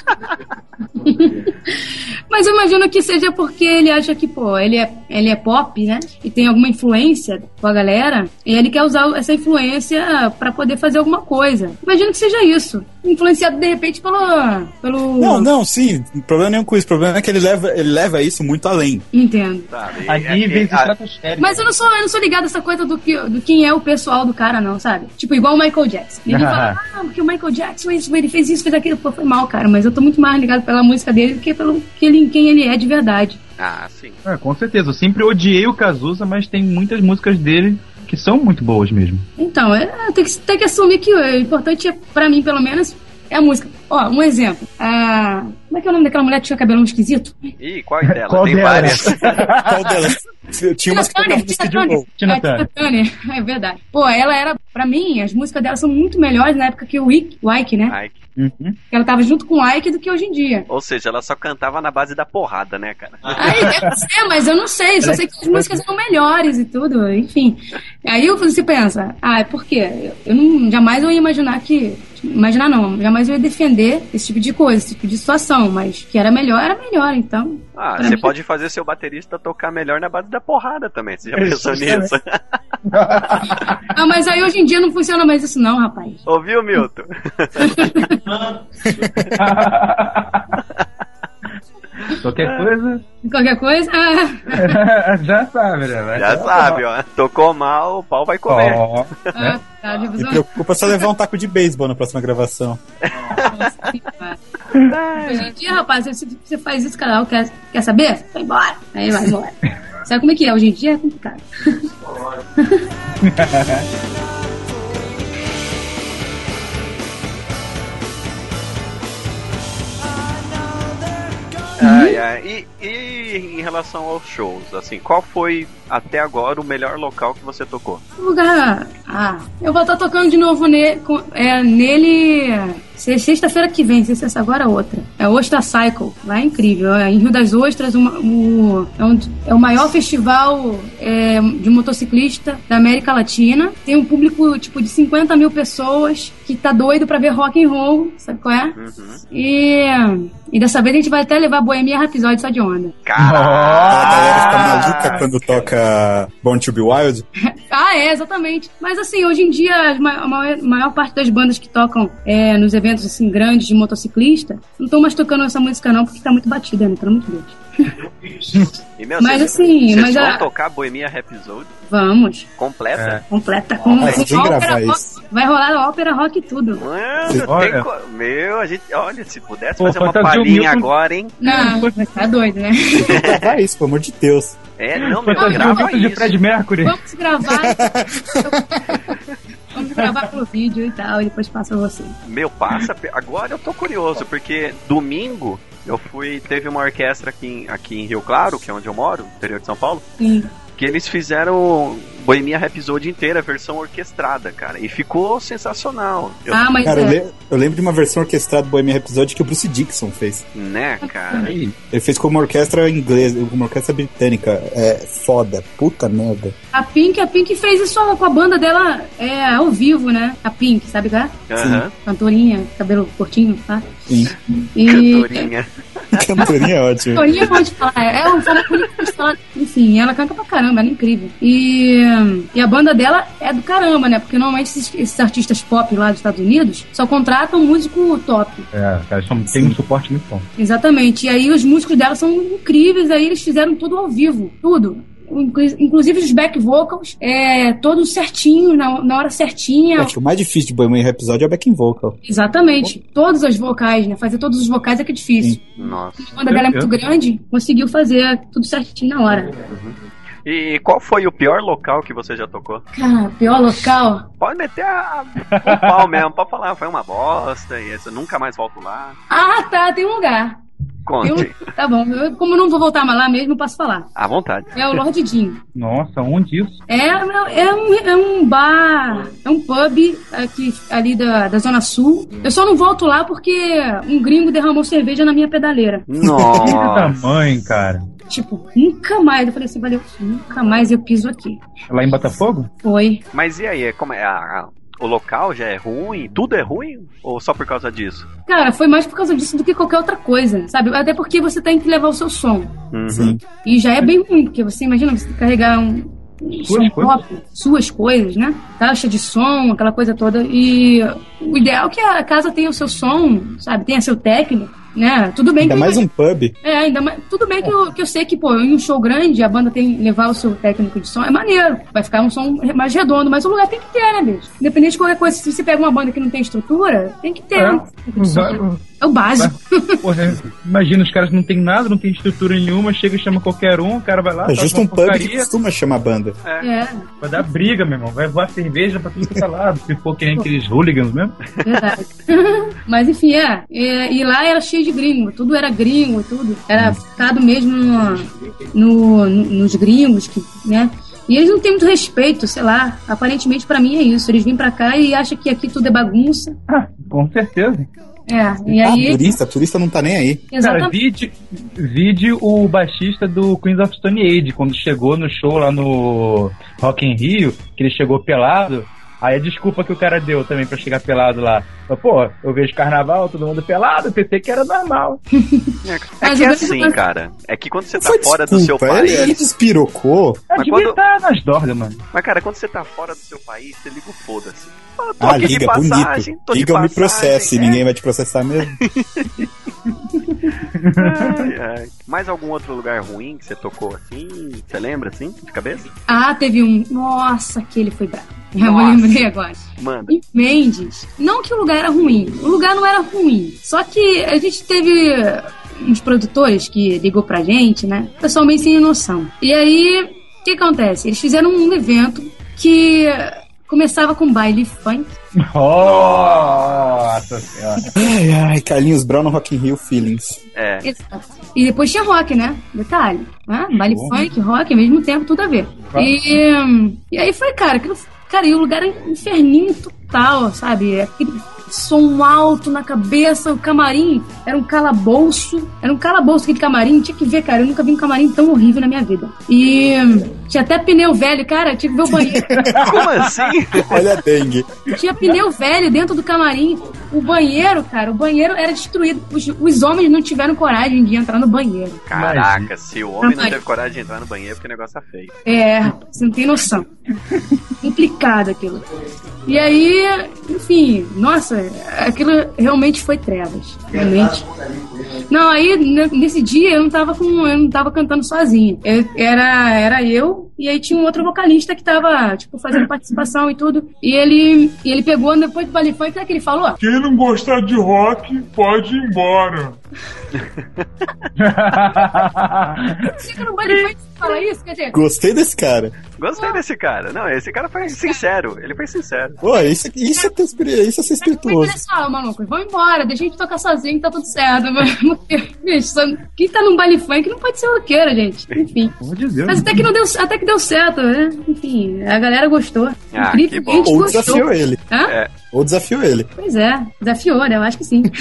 Mas eu imagino que seja porque ele acha que, ele é pop, né? E tem alguma influência com a galera. E ele quer usar essa influência pra poder fazer alguma coisa. Imagino que seja isso. Influenciado, de repente, pelo... Não, sim. O problema nenhum com isso. O problema é que ele leva isso muito além. Entendo. A níveis estratosféricos. Mas eu não sou ligado a essa coisa do quem é o pessoal do cara, não, sabe? Tipo, igual o Michael Jackson. Ele fala, porque o Michael Jackson, ele fez isso, fez aquilo. Pô, foi mal, cara. Mas eu tô muito mais ligado pela música dele do que pelo quem ele é de verdade. Sim. Com certeza. Eu sempre odiei o Cazuza, mas tem muitas músicas dele que são muito boas mesmo. Então, tem que assumir que o importante é, pra mim, pelo menos, é a música. Ó, um exemplo. Como é que é o nome daquela mulher que tinha cabelão esquisito? Ih, qual delas? Qual Tem delas? várias. Qual delas? Tinha umas que tocavam no Steve Bowl. Tina Turner. É verdade. Pô, ela era, pra mim, as músicas dela são muito melhores na época que o Ike, né? Ike. Uhum. Ela tava junto com o Ike do que hoje em dia. Ou seja, ela só cantava na base da porrada, né, cara? Aí deve ser, mas eu não sei. Só sei que as músicas eram melhores e tudo, enfim. Aí você pensa, por quê? Jamais eu ia imaginar que... Imaginar não, jamais eu ia defender esse tipo de coisa, esse tipo de situação, mas que era melhor, então... Você pode fazer seu baterista tocar melhor na base da porrada também, você já pensou nisso? Mas aí hoje em dia não funciona mais isso não, rapaz. Ouviu, Milton? Qualquer coisa? Já sabe, né? Já sabe, ó. Tocou mal, o pau vai comer. Me preocupa só levar um taco de beisebol na próxima gravação. Hoje em dia, rapaz, você faz isso, cara, quer saber? Vai embora. Aí vai embora. Sabe como é que é? Hoje em dia é complicado. E em relação aos shows, assim, qual foi até agora o melhor local que você tocou? Lugar. Eu vou estar tocando de novo nele sexta-feira que vem, se essa agora é outra. É Ostra Cycle, lá é incrível. Em Rio das Ostras, é o maior festival de motociclista da América Latina. Tem um público tipo de 50 mil pessoas que tá doido pra ver rock and roll, sabe qual é? Uhum. E dessa vez a gente vai até levar Bohemian Rhapsody só de onda. A galera fica maluca quando toca Born to Be Wild? Exatamente. Mas assim, hoje em dia, a maior parte das bandas que tocam nos eventos assim, grandes de motociclista não estão mais tocando essa música não, porque tá muito batida, né? Pelo amor de Deus. E, meu, Mas vocês, assim, vocês vão tocar Bohemia Rhapsody vamos. completa? Completa. Tem que gravar isso. Vai rolar ópera rock e tudo. Olha. Meu, a gente, olha, se pudesse Pô, fazer uma fantasia palhinha Milton. agora, hein? Não, tá doido, né? Tem que gravar isso, pelo amor de Deus. Não Fantasia grava Milton de isso. Fred Mercury. Vamos gravar. Vamos gravar pelo vídeo e tal, e depois passa você. Meu, passa. Agora eu tô curioso, porque domingo teve uma orquestra aqui em Rio Claro, que é onde eu moro, no interior de São Paulo, Sim. que eles fizeram Bohemia Rhapsody inteira, versão orquestrada, cara, e ficou sensacional. Mas Cara, eu lembro de uma versão orquestrada do Bohemian Rhapsody que o Bruce Dickinson fez. Né, cara? Ele fez com uma orquestra inglesa, com uma orquestra britânica. É foda, puta merda. A Pink fez isso com a banda dela ao vivo, né? A Pink, sabe qual é? Aham. Cantorinha, cabelo curtinho, tá? Sim. E... Cantorinha. Cantorinha é ótimo. Cantorinha pode falar, é um fala bonito de falar. Enfim, ela canta pra caramba, ela é incrível. E a banda dela é do caramba, né? Porque normalmente esses artistas pop lá dos Estados Unidos só contratam músico top. Cara, tem um suporte muito bom. Exatamente. E aí os músicos dela são incríveis, aí eles fizeram tudo ao vivo, tudo. Inclusive os back vocals, todos certinho, na hora certinha. Acho que o mais difícil de Bohemian Rhapsody é o backing vocal. Exatamente. Todas as vocais, né? Fazer todos os vocais é que é difícil. Nossa. A banda dela é muito grande, conseguiu fazer tudo certinho na hora. E qual foi o pior local que você já tocou? Cara, pior local. Pode meter o pau mesmo, pode falar, foi uma bosta e eu nunca mais volto lá. Ah, tá, tem um lugar. Conte. Tá bom, como eu não vou voltar mais lá mesmo, eu posso falar. À vontade. É o Lord Jim. Nossa, onde isso? É um bar, é um pub aqui, ali da Zona Sul. Eu só não volto lá porque um gringo derramou cerveja na minha pedaleira. Nossa. Que tamanho, cara. Tipo, nunca mais. Eu falei assim, valeu, nunca mais eu piso aqui. Lá em Botafogo? Foi. Mas e aí, como é? O local já é ruim? Tudo é ruim? Ou só por causa disso? Cara, foi mais por causa disso do que qualquer outra coisa, sabe? Até porque você tem que levar o seu som. Sim. E já é bem ruim, porque você imagina você carregar suas coisas, né? Caixa de som, aquela coisa toda. E o ideal é que a casa tenha o seu som, sabe? Tenha seu técnico, né? Tudo bem ainda mais um pub. ainda mais. Tudo bem que eu sei que, pô, em um show grande, a banda tem que levar o seu técnico de som, é maneiro. Vai ficar um som mais redondo, mas o lugar tem que ter, né, bicho? Independente de qualquer coisa, se você pega uma banda que não tem estrutura, tem que ter. É o básico. Porra, imagina, os caras não tem nada, não tem estrutura nenhuma, chega e chama qualquer um, o cara vai lá. É justo um pub porcaria, que costuma chamar banda. Vai dar briga, meu irmão. Vai voar cerveja pra tudo que é lado. Se for que nem aqueles hooligans mesmo. Verdade. Mas enfim, e lá era cheio de gringo, tudo era gringo, tudo. Era ficado mesmo nos gringos, né? E eles não têm muito respeito, sei lá. Aparentemente pra mim é isso. Eles vêm pra cá e acham que aqui tudo é bagunça. Com certeza. E aí... turista não tá nem aí. Exatamente. Cara, vide o baixista do Queens of Stone Age, quando chegou no show lá no Rock in Rio, que ele chegou pelado. Aí a desculpa que o cara deu também pra chegar pelado lá. Pô, eu vejo carnaval, todo mundo pelado, eu pensei que era normal. É que é assim, cara. É que quando você tá fora do seu país... Ele despirocou. Devia estar nas dorgas, mano. Mas, cara, quando você tá fora do seu país, você liga o foda-se. Liga, bonito. Liga ou me processe, ninguém vai te processar mesmo. Mais algum outro lugar ruim que você tocou assim? Você lembra, assim, de cabeça? Teve um... Nossa, aquele foi bravo. Eu lembrei agora. Manda. Em Mendes. Não que o lugar era ruim. O lugar não era ruim. Só que a gente teve uns produtores que ligou pra gente, né? Pessoal meio sem noção. E aí, o que acontece? Eles fizeram um evento que começava com baile funk. Nossa senhora. Ai, Carlinhos Brown no Rock in Rio Feelings. Exato. E depois tinha rock, né? Detalhe. Baile funk, rock, ao mesmo tempo, tudo a ver. E aí foi, cara, e o lugar era um inferninho total, sabe? Aquele som alto na cabeça, o camarim era um calabouço. Era um calabouço aquele camarim, tinha que ver, cara. Eu nunca vi um camarim tão horrível na minha vida. E tinha até pneu velho, cara, tinha que ver o banheiro. Como assim? Olha a dengue. Tinha pneu velho dentro do camarim. O banheiro, cara, era destruído. Os homens não tiveram coragem de entrar no banheiro. Caraca, se o homem não teve coragem de entrar no banheiro, porque o negócio tá feio. Você não tem noção. Complicado aquilo. E aí, enfim, nossa, aquilo realmente foi trevas. Realmente. Não, aí nesse dia eu não tava cantando sozinha. Era eu, e aí tinha um outro vocalista que tava, tipo, fazendo participação e tudo. E ele pegou, depois do baile funk, o que é que ele falou? Quem não gostar de rock, pode ir embora. Fica no baile funk e fala isso, quer dizer... Gostei desse cara. Gostei desse cara. Não, esse cara foi sincero. Ele foi sincero. Pô, isso é ter experiência, isso é ser espirituoso. Olha só, maluco, vamos embora, deixa a gente tocar sozinho que tá tudo certo. Bicho, quem tá num baile funk não pode ser roqueiro, gente. Enfim. Mas até que deu certo, né? Enfim, a galera gostou. Ah, que bom. Ou desafiou ele. Hã? É. Ou desafiou ele. Pois é, desafiou, né? Eu acho que sim.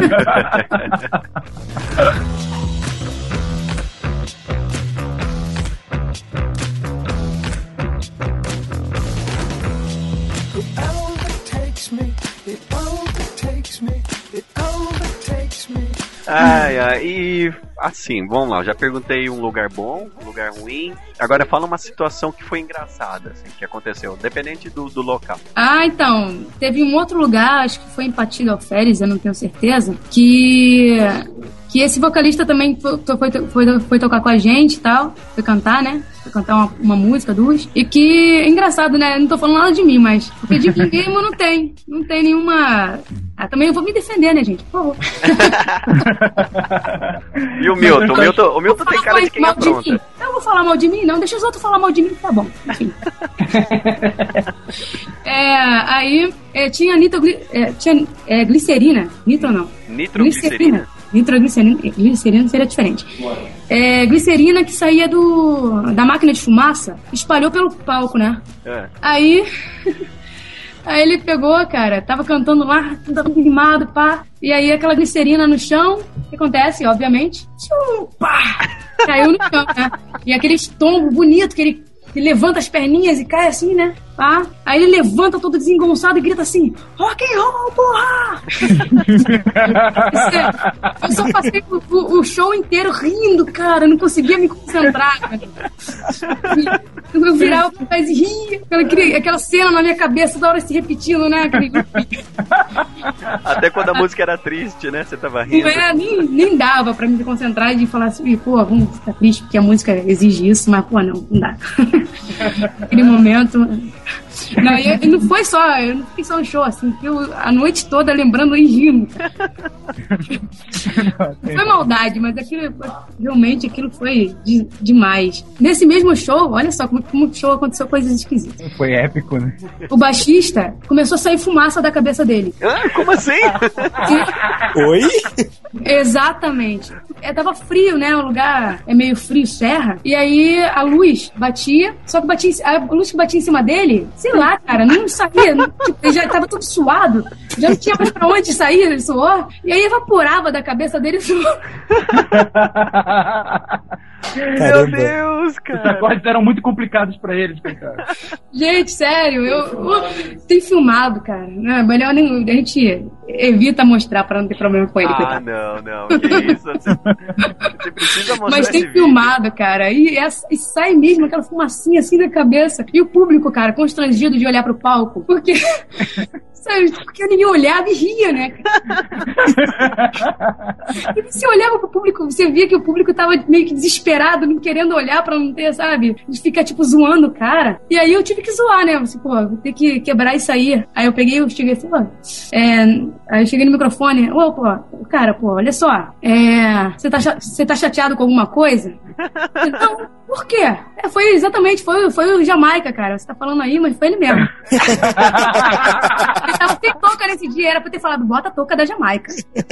E assim, vamos lá, eu já perguntei um lugar bom, um lugar ruim. Agora fala uma situação que foi engraçada, assim, que aconteceu, dependente do local. Então, teve um outro lugar, acho que foi em Patilha Alferes, eu não tenho certeza, que esse vocalista também foi tocar com a gente e tal, foi cantar, né? Foi cantar uma música, duas. E que, engraçado, né? Não tô falando nada de mim, mas... Porque de mim mesmo não tem nenhuma... também eu vou me defender, né, gente? Por favor. E o Milton tem cara de quem apronta. Eu não vou falar mal de mim, não. Deixa os outros falar mal de mim, tá bom. Enfim. Aí tinha glicerina. Nitro não. Nitroglicerina? Nitroglicerina seria diferente. Glicerina que saía da máquina de fumaça, espalhou pelo palco, né? Aí ele pegou, cara, tava cantando lá, tava animado, pá. E aí aquela glicerina no chão, o que acontece? Obviamente, pá, caiu no chão, né? E aquele estombo bonito que ele levanta as perninhas e cai assim, né? Tá? Aí ele levanta todo desengonçado e grita assim: rock and roll, porra! Eu só passei o show inteiro rindo, cara. Eu não conseguia me concentrar. Eu virava pra trás e ria. Aquela cena na minha cabeça toda hora se repetindo, né? Até quando a música era triste, né? Você tava rindo. Nem dava pra me concentrar e falar assim: pô, vamos ficar triste porque a música exige isso, mas pô, não dá. Naquele momento. Não, e não foi só, eu não fiquei só um show, assim, a noite toda lembrando e rindo. Não foi maldade, mas realmente aquilo foi demais. Nesse mesmo show, olha só como o show aconteceu coisas esquisitas. Foi épico, né? O baixista começou a sair fumaça da cabeça dele. Como assim? Oi? Exatamente. Tava frio, né? O lugar é meio frio, serra. E aí a luz batia, só que a luz que batia em cima dele, sei lá, cara, não saía. Ele já tava todo suado, já não tinha mais pra onde sair, ele suor. E aí evaporava da cabeça dele o suor. Meu Deus, cara. Os acordes eram muito complicados pra eles, cara. Gente, sério, tem filmado, cara. Não, melhor nem a gente evita mostrar pra não ter problema com ele. Não, que isso? Você precisa mostrar. Mas tem filmado, cara, e sai mesmo aquela fumacinha assim da cabeça. E o público, cara, constrangido de olhar pro palco, porque porque ninguém olhava e ria, né? E você olhava pro público, você via que o público tava meio que desesperado, não querendo olhar pra não ter, sabe? De ficar, tipo, zoando o cara. E aí eu tive que zoar, né? Assim, vou ter que quebrar e sair. Aí eu cheguei assim, aí eu cheguei no microfone, cara, olha só, você tá chateado com alguma coisa? Não, por quê? Foi o Jamaica, cara. Você tá falando aí, mas foi ele mesmo. Ele tava sem touca nesse dia, era pra ter falado, bota a touca da Jamaica.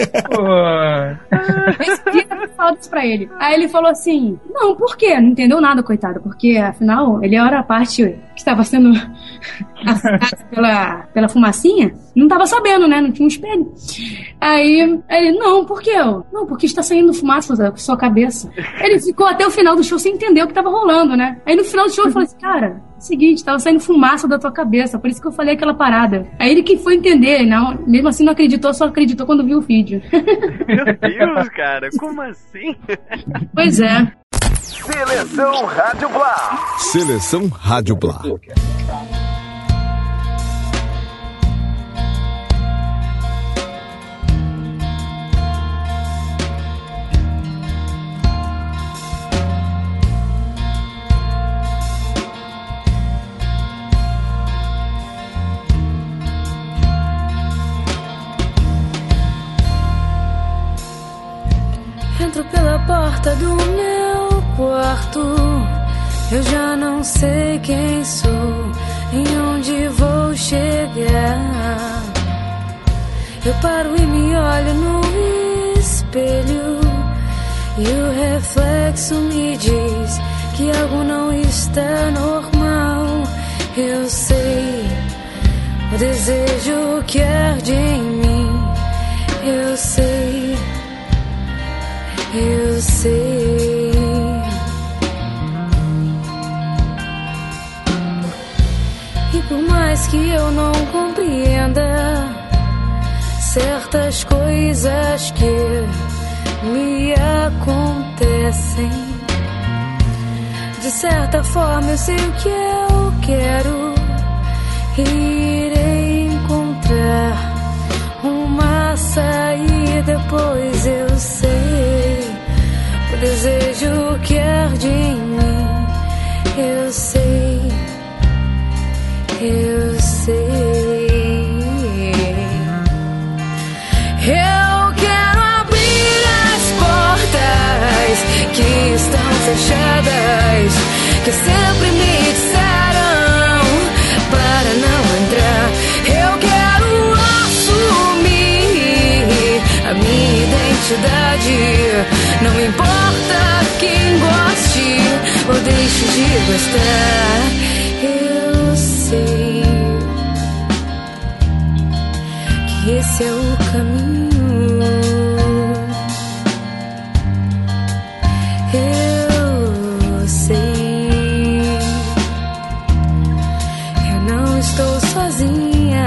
Esse dia eu tinha falado isso pra ele. Aí ele falou assim, não, por quê? Não entendeu nada, coitado, porque afinal ele era a parte que estava sendo afetada pela fumacinha, não tava sabendo, né? Não tinha um espelho. Aí ele, não, por quê? Não, porque está saindo fumaça da sua cabeça. Ele ficou até o final do show sem entender o que tava rolando, né? Aí no final do show eu falei assim, cara, seguinte, tava saindo fumaça da tua cabeça, por isso que eu falei aquela parada. Aí ele que foi entender, não, mesmo assim não acreditou, só acreditou quando viu o vídeo. Meu Deus, cara, como assim? Pois é. Seleção Rádio Blá. Seleção Rádio Blá. pela porta do meu quarto. Eu já não sei quem sou, em onde vou chegar. Eu paro e me olho no espelho, e o reflexo me diz que algo não está normal. Eu sei, o desejo que arde em mim. Eu sei, eu sei. E por mais que eu não compreenda certas coisas que me acontecem, de certa forma eu sei o que eu quero. Irei encontrar uma saída, pois eu sei o desejo que arde em mim. Eu sei, eu sei. Eu quero abrir as portas que estão fechadas, que sempre me disseram para não entrar. Eu quero assumir a minha identidade. Não importa quem goste ou deixe de gostar. Eu sei que esse é o caminho. Eu sei, eu não estou sozinha.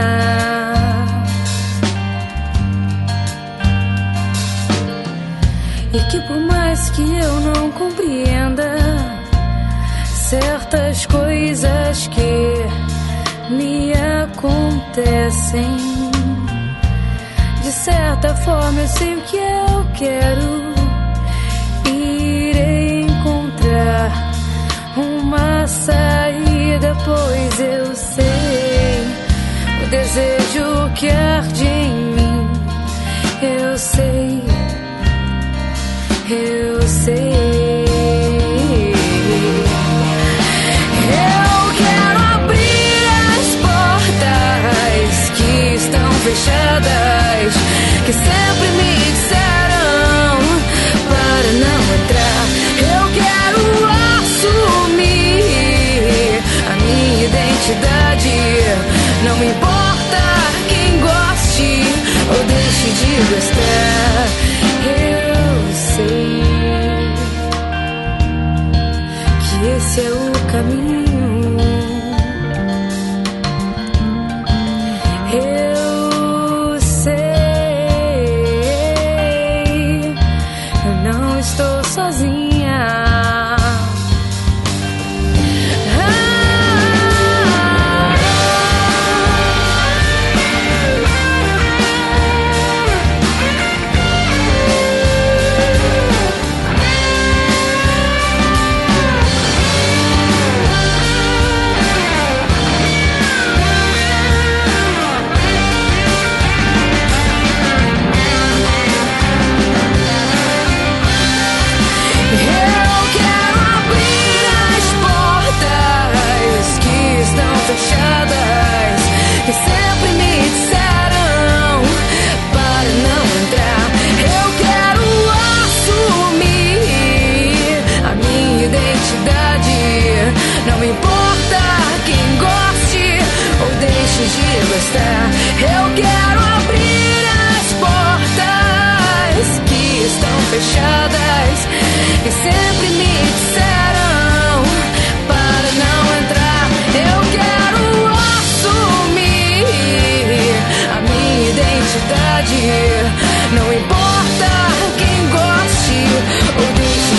E que por mais que eu não compreenda certas coisas que me acontecem, de certa forma eu sei o que eu quero. Irei encontrar uma saída, pois eu sei o desejo que arde em mim. Eu sei, eu sei. Eu quero abrir as portas que estão fechadas, que sempre me disseram para não entrar. Eu quero assumir a minha identidade. Não me importa quem goste ou deixe de gostar. Eu sei que esse é o caminho. Eu sei, eu não estou sozinha. Fechadas, que sempre me disseram para não entrar. Eu quero assumir a minha identidade. Não importa quem goste ou deixe de gostar. Eu quero abrir as portas que estão fechadas, que sempre me disseram para não entrar. Eu quero assumir a minha identidade. Não importa quem goste ou deixe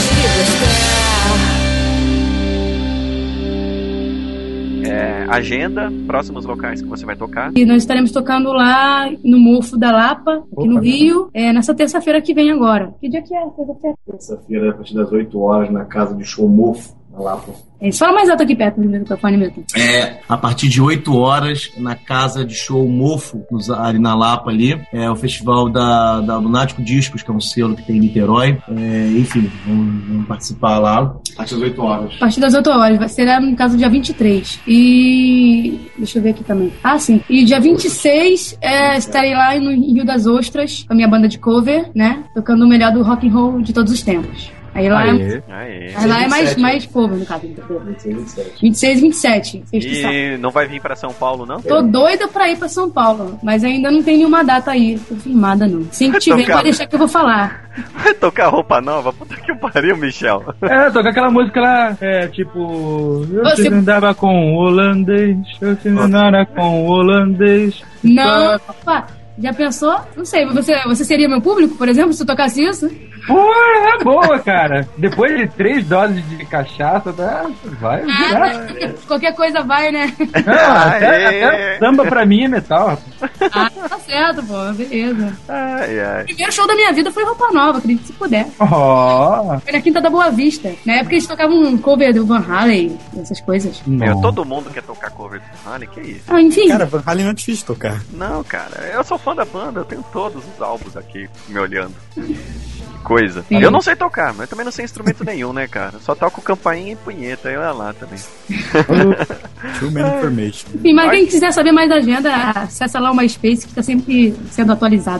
de gostar. Agenda, próximos locais que você vai tocar. E nós estaremos tocando lá no Mofo da Lapa, aqui no Rio, nessa terça-feira que vem agora. Que dia que é? Terça-feira? Terça-feira, a partir das 8 horas, na Casa de Show Mofo, na Lapa. Fala mais alto aqui perto do microfone, Milton. A partir de 8 horas, na casa de show Mofo, ali na Lapa ali, o festival da Lunático Discos, que é um selo que tem em Niterói. Enfim, vamos participar lá a partir das 8 horas. A partir das 8 horas, será no caso dia 23. E deixa eu ver aqui também. Ah, sim. E dia 26 estarei lá no Rio das Ostras, com a minha banda de cover, né? Tocando o melhor do rock and roll de todos os tempos. Aí lá é mais cover, no caso. 26 e 27. E não vai vir pra São Paulo, não? Tô doida pra ir pra São Paulo, mas ainda não tem nenhuma data aí confirmada, não. Se tiver, pode deixar que eu vou falar. Vai tocar roupa nova? Puta que pariu, Michel. Toca aquela música lá, tipo... Eu andava com o holandês, eu se andava com o holandês. Não, opa, já pensou? Não sei, você seria meu público, por exemplo, se eu tocasse isso? Pô, é boa, cara. Depois de 3 doses de cachaça, vai virar. Qualquer coisa vai, né? Até samba pra mim é metal. Tá certo, pô, beleza. O primeiro show da minha vida foi Roupa Nova, acredito, se puder. Foi na Quinta da Boa Vista. Na época eles tocavam um cover do Van Halen, essas coisas. Todo mundo quer tocar cover do Van Halen, que isso? Enfim. Cara, Van Halen não é difícil de tocar. Não, cara, eu sou fã da banda, eu tenho todos os álbuns aqui me olhando. Coisa. Sim. Eu não sei tocar, mas também não sei instrumento nenhum, né, cara? Só toco campainha e punheta, eu ia lá também. Too many information. Sim, mas quem quiser saber mais da agenda, acessa lá o MySpace, que tá sempre sendo atualizado.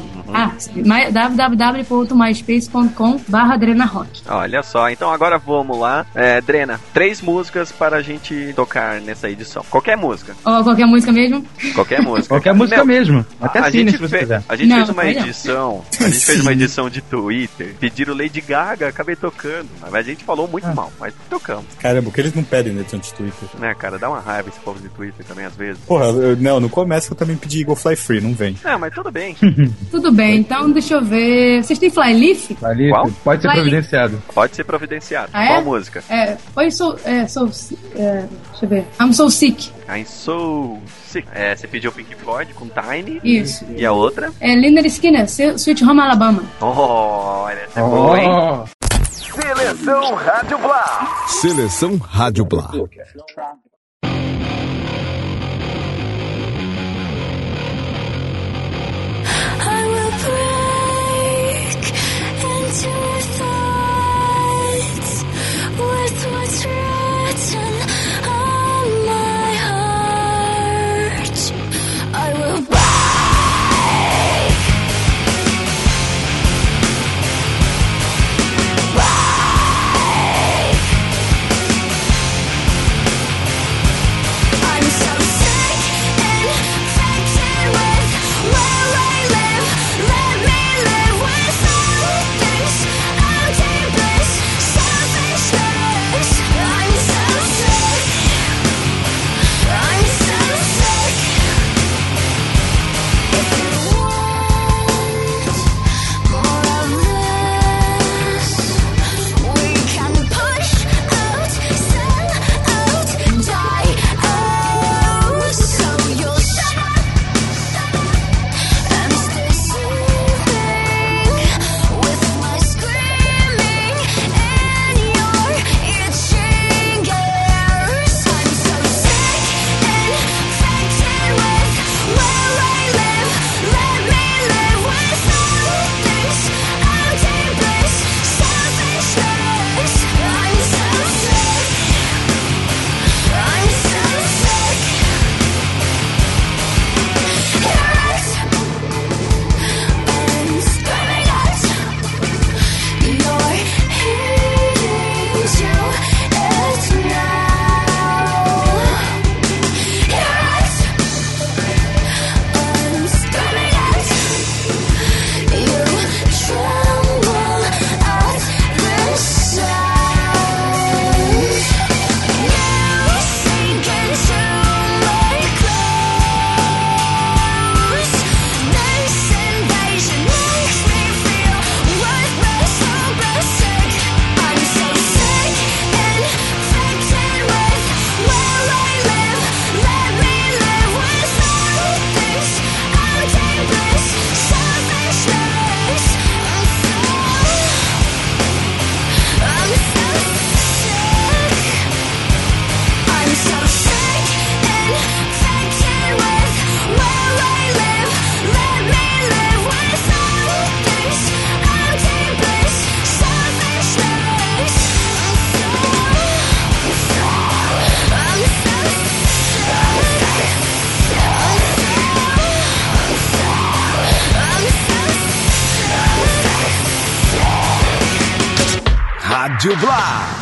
www.myspace.com/DrenaRock. Olha só, então agora vamos lá. Drena, 3 músicas para a gente tocar nessa edição. Qualquer música. Qualquer música mesmo? Qualquer música. Qualquer música mesmo. Até cine, se você quiser. A gente fez uma edição. A gente fez uma edição de Twitter. Pediram Lady Gaga, acabei tocando. Mas a gente falou muito mal, mas tocamos. Caramba, o que eles não pedem na edição de Twitter? Né, cara, dá uma raiva esse povo de Twitter também, às vezes. Porra, no começo eu também pedi Eagle Fly Free, não vem. Mas tudo bem. Tudo bem, então deixa eu ver. Vocês têm Flyleaf? Flyleaf? Qual? Pode ser providenciado. Pode ser providenciado. Qual música? Deixa eu ver. I'm So Sick. I'm So Sick. Você pediu Pink Floyd com Tiny. Isso. E a outra? Lynyrd Skynyrd, Sweet Home Alabama. Olha, essa é boa, hein? Seleção Rádio Blá. Seleção Rádio Blá. I will break into your thoughts with what's written on my heart. I will break. Rádio Blá.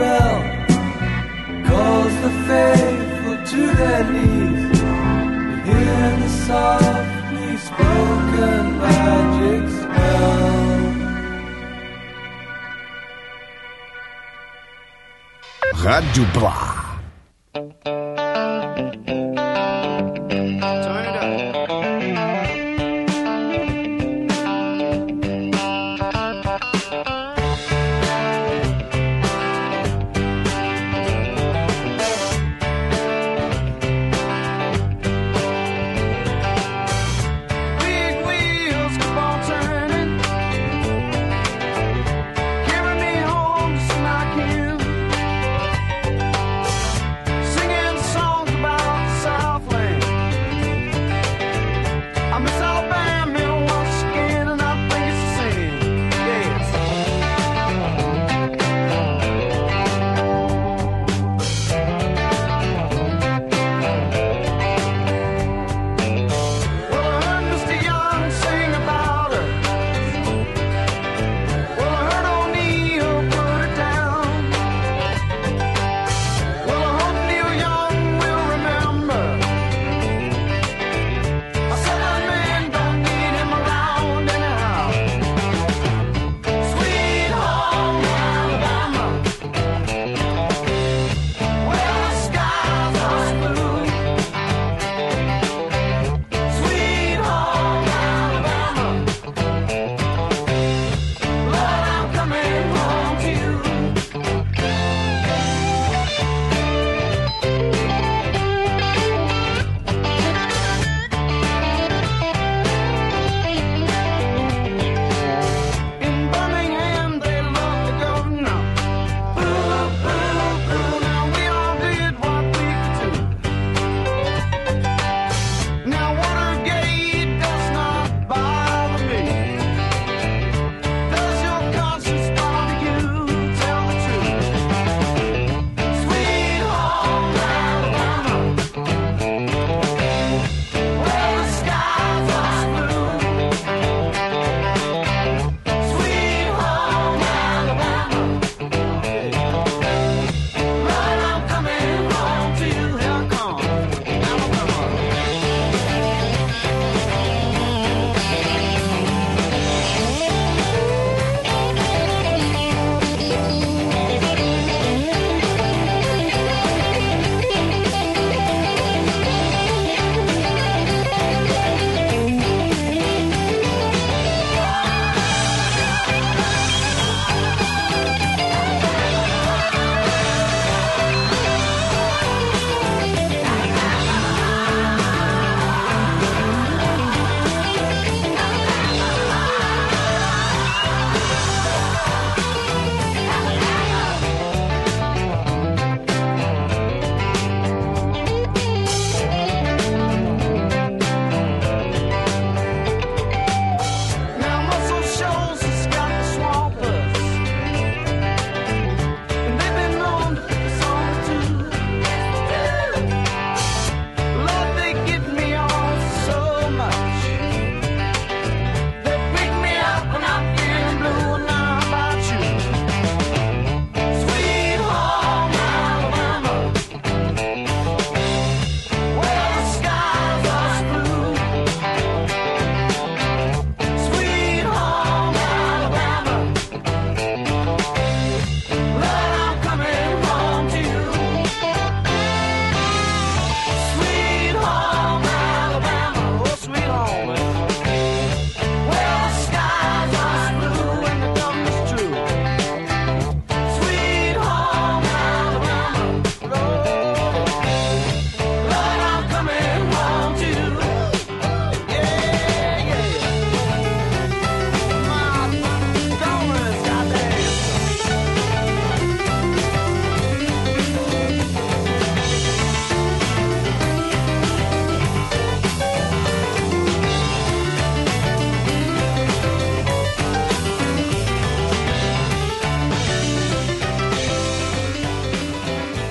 bell calls the faithful to their knees. You hear the softly spoken magic spell. Rádio Blá.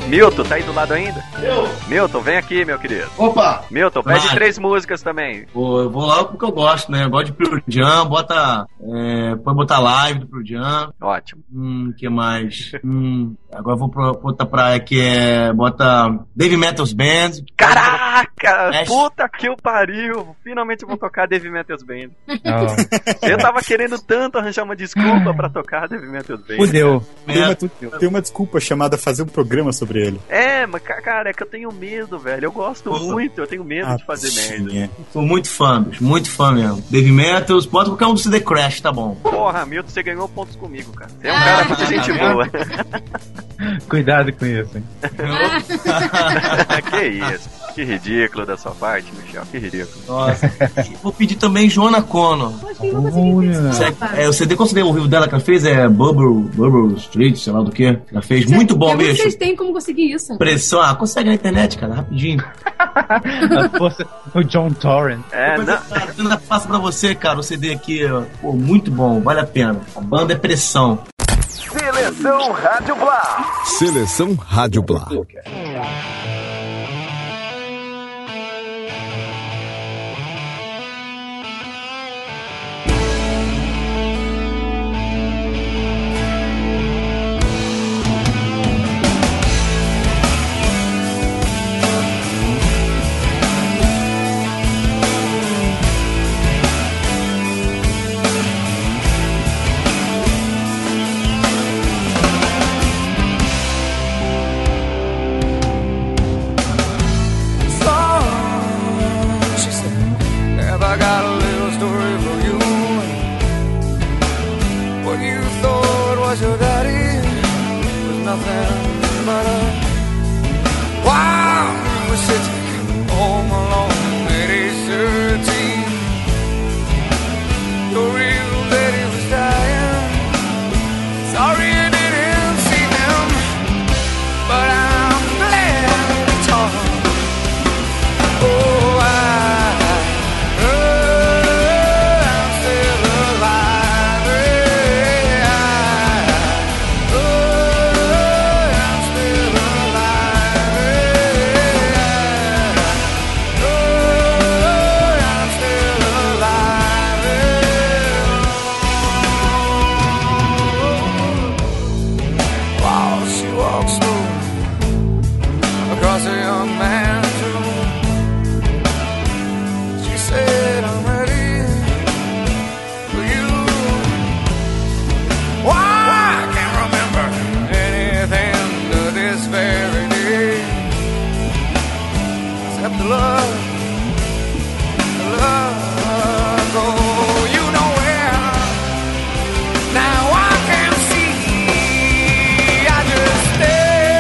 Milton, tá aí do lado ainda? Milton, vem aqui, meu querido. Opa! Milton, pede 3 músicas também. Pô, eu vou lá porque eu gosto, né? Eu gosto de Pearl Jam, pode botar live do Pearl Jam. Ótimo. Que mais? Agora eu vou pra outra praia que bota Dave Metals Band. Caraca! Puta que eu pariu! Finalmente eu vou tocar Dave Metals Band. Eu tava querendo tanto arranjar uma desculpa pra tocar Dave Metals Band. Fudeu. Tem uma desculpa chamada fazer um programa sobre ele. Mas cara, é que eu tenho medo, velho. Eu gosto muito, eu tenho medo de fazer merda. Sou muito fã, bicho, muito fã mesmo. Dave Metals, bota qualquer um do CD Crash, tá bom. Porra, Milton, você ganhou pontos comigo, cara. Você é um cara muito gente boa. Cuidado com isso, hein? Que isso? Que ridículo da sua parte, Michel. Que ridículo. Nossa. Vou pedir também Joana Connor. O CD que eu considerei o vivo dela que ela fez Bubble Street, sei lá do que. Ela fez muito bom, bicho. Vocês têm como conseguir isso? Pressão. Consegue na internet, cara, rapidinho. O John Torrent. Eu faço pra você, cara, o CD aqui, pô, muito bom, vale a pena. A banda é Pressão. Seleção Rádio Blá. Seleção Rádio Blá. Now I can see, I just stare.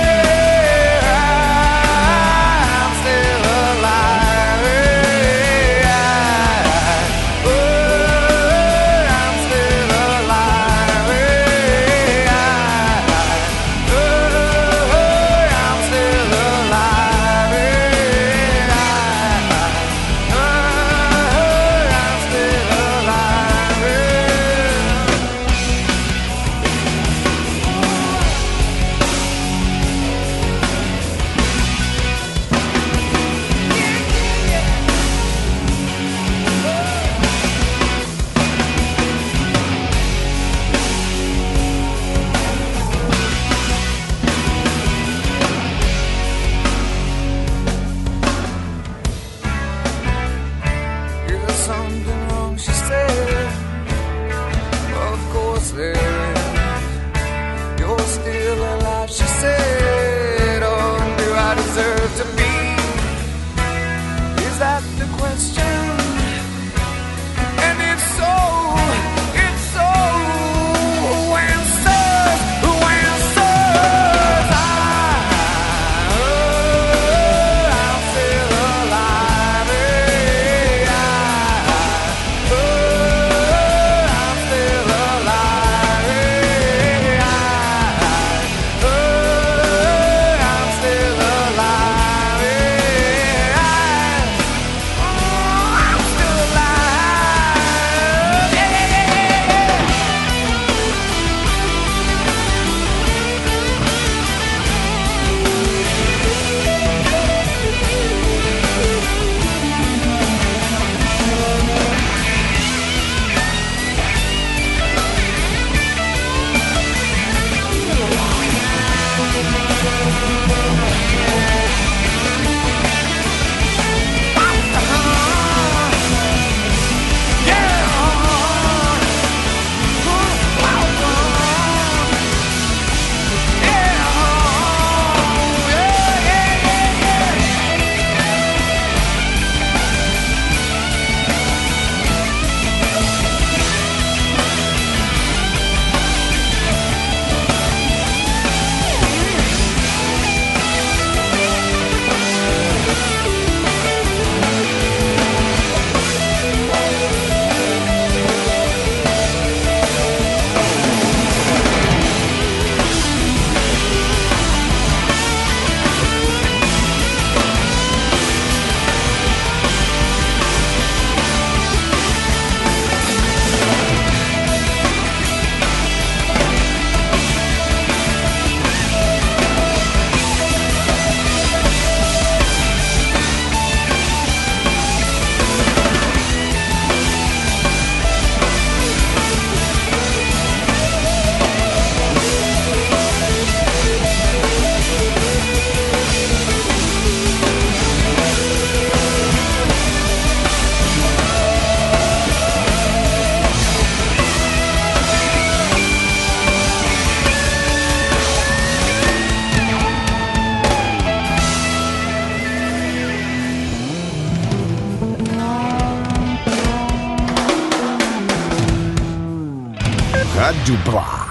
Rádio Blá.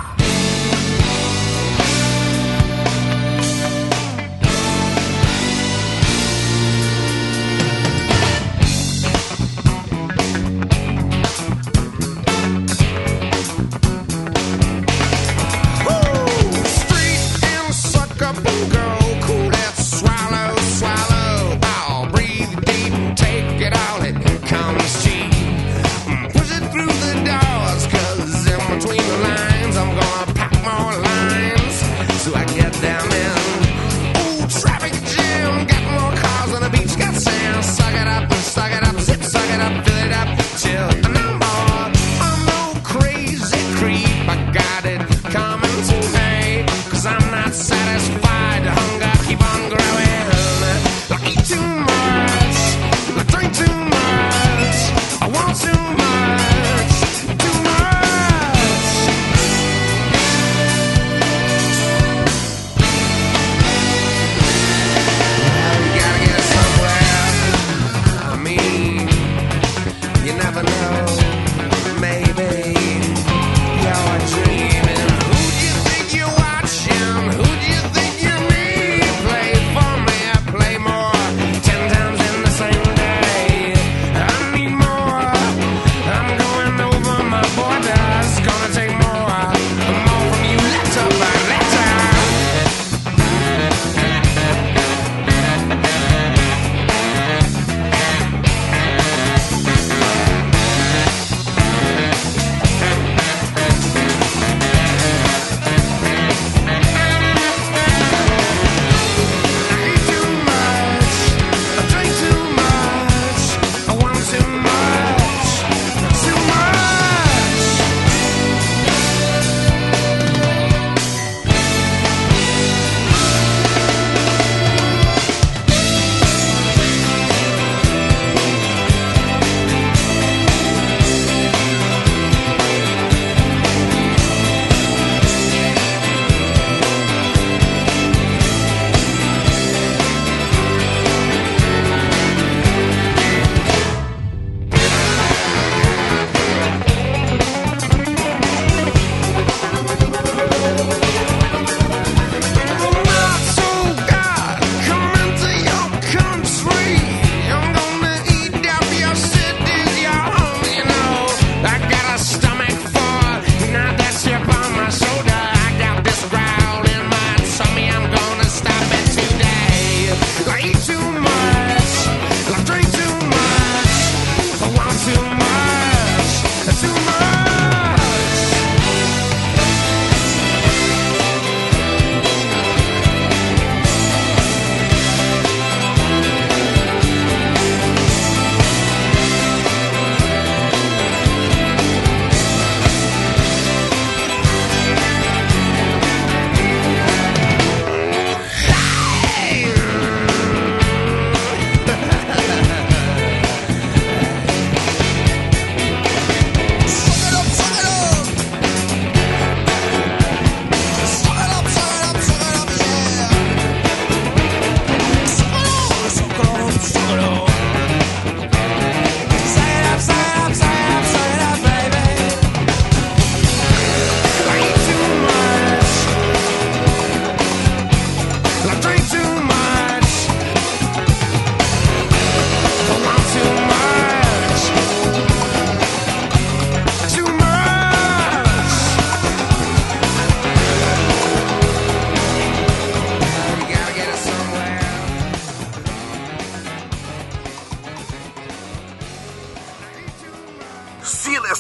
Satisfied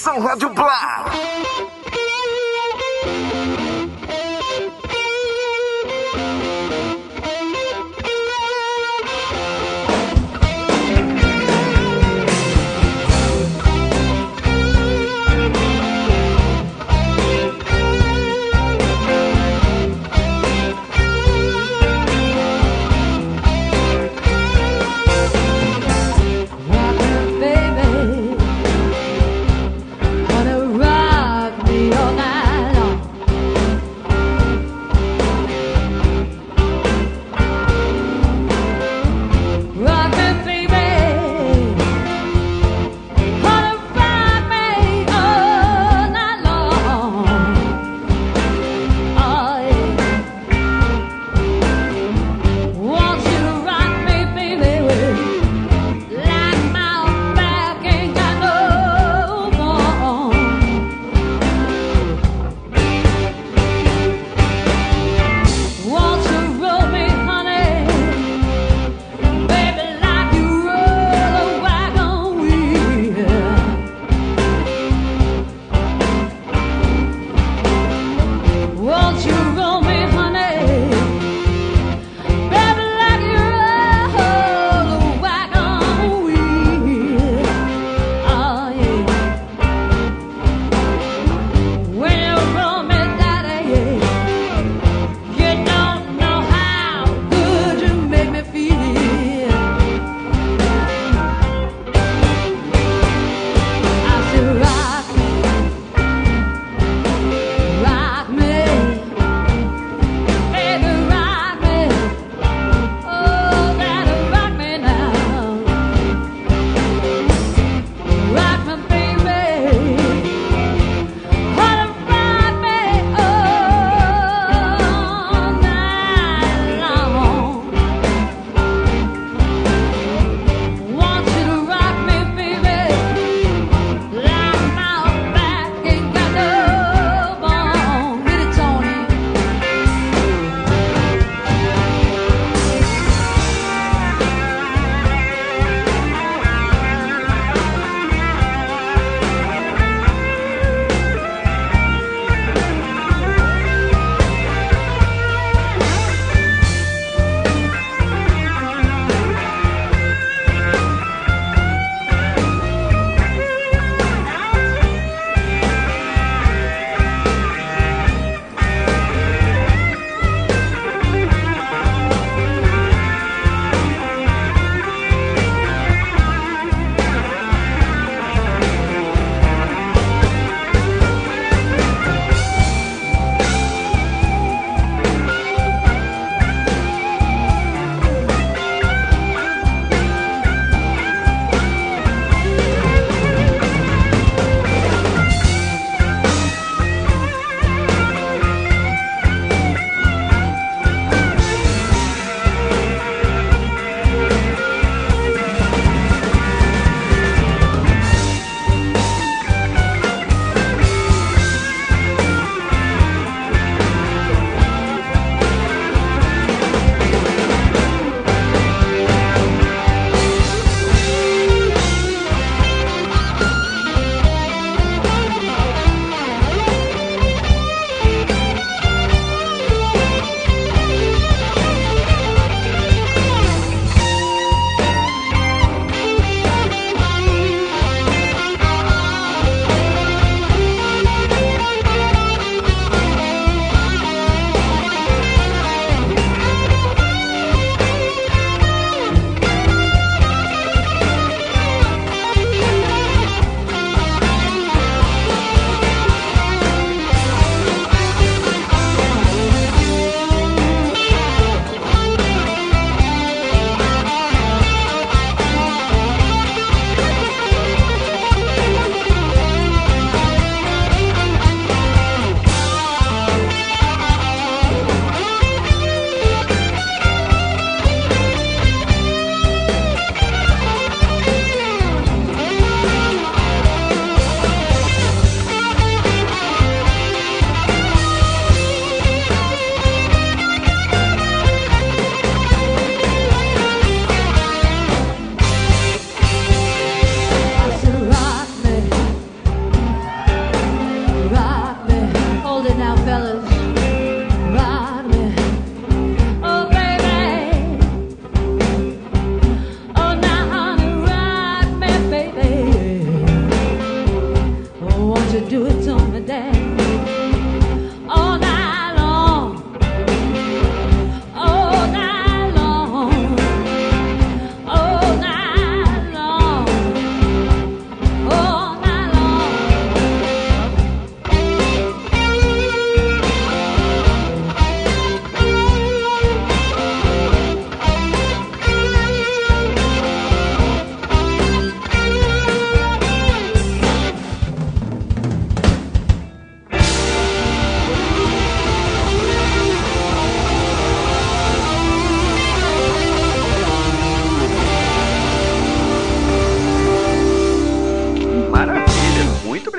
Estação Rádio Blá. Baby, wanna rock me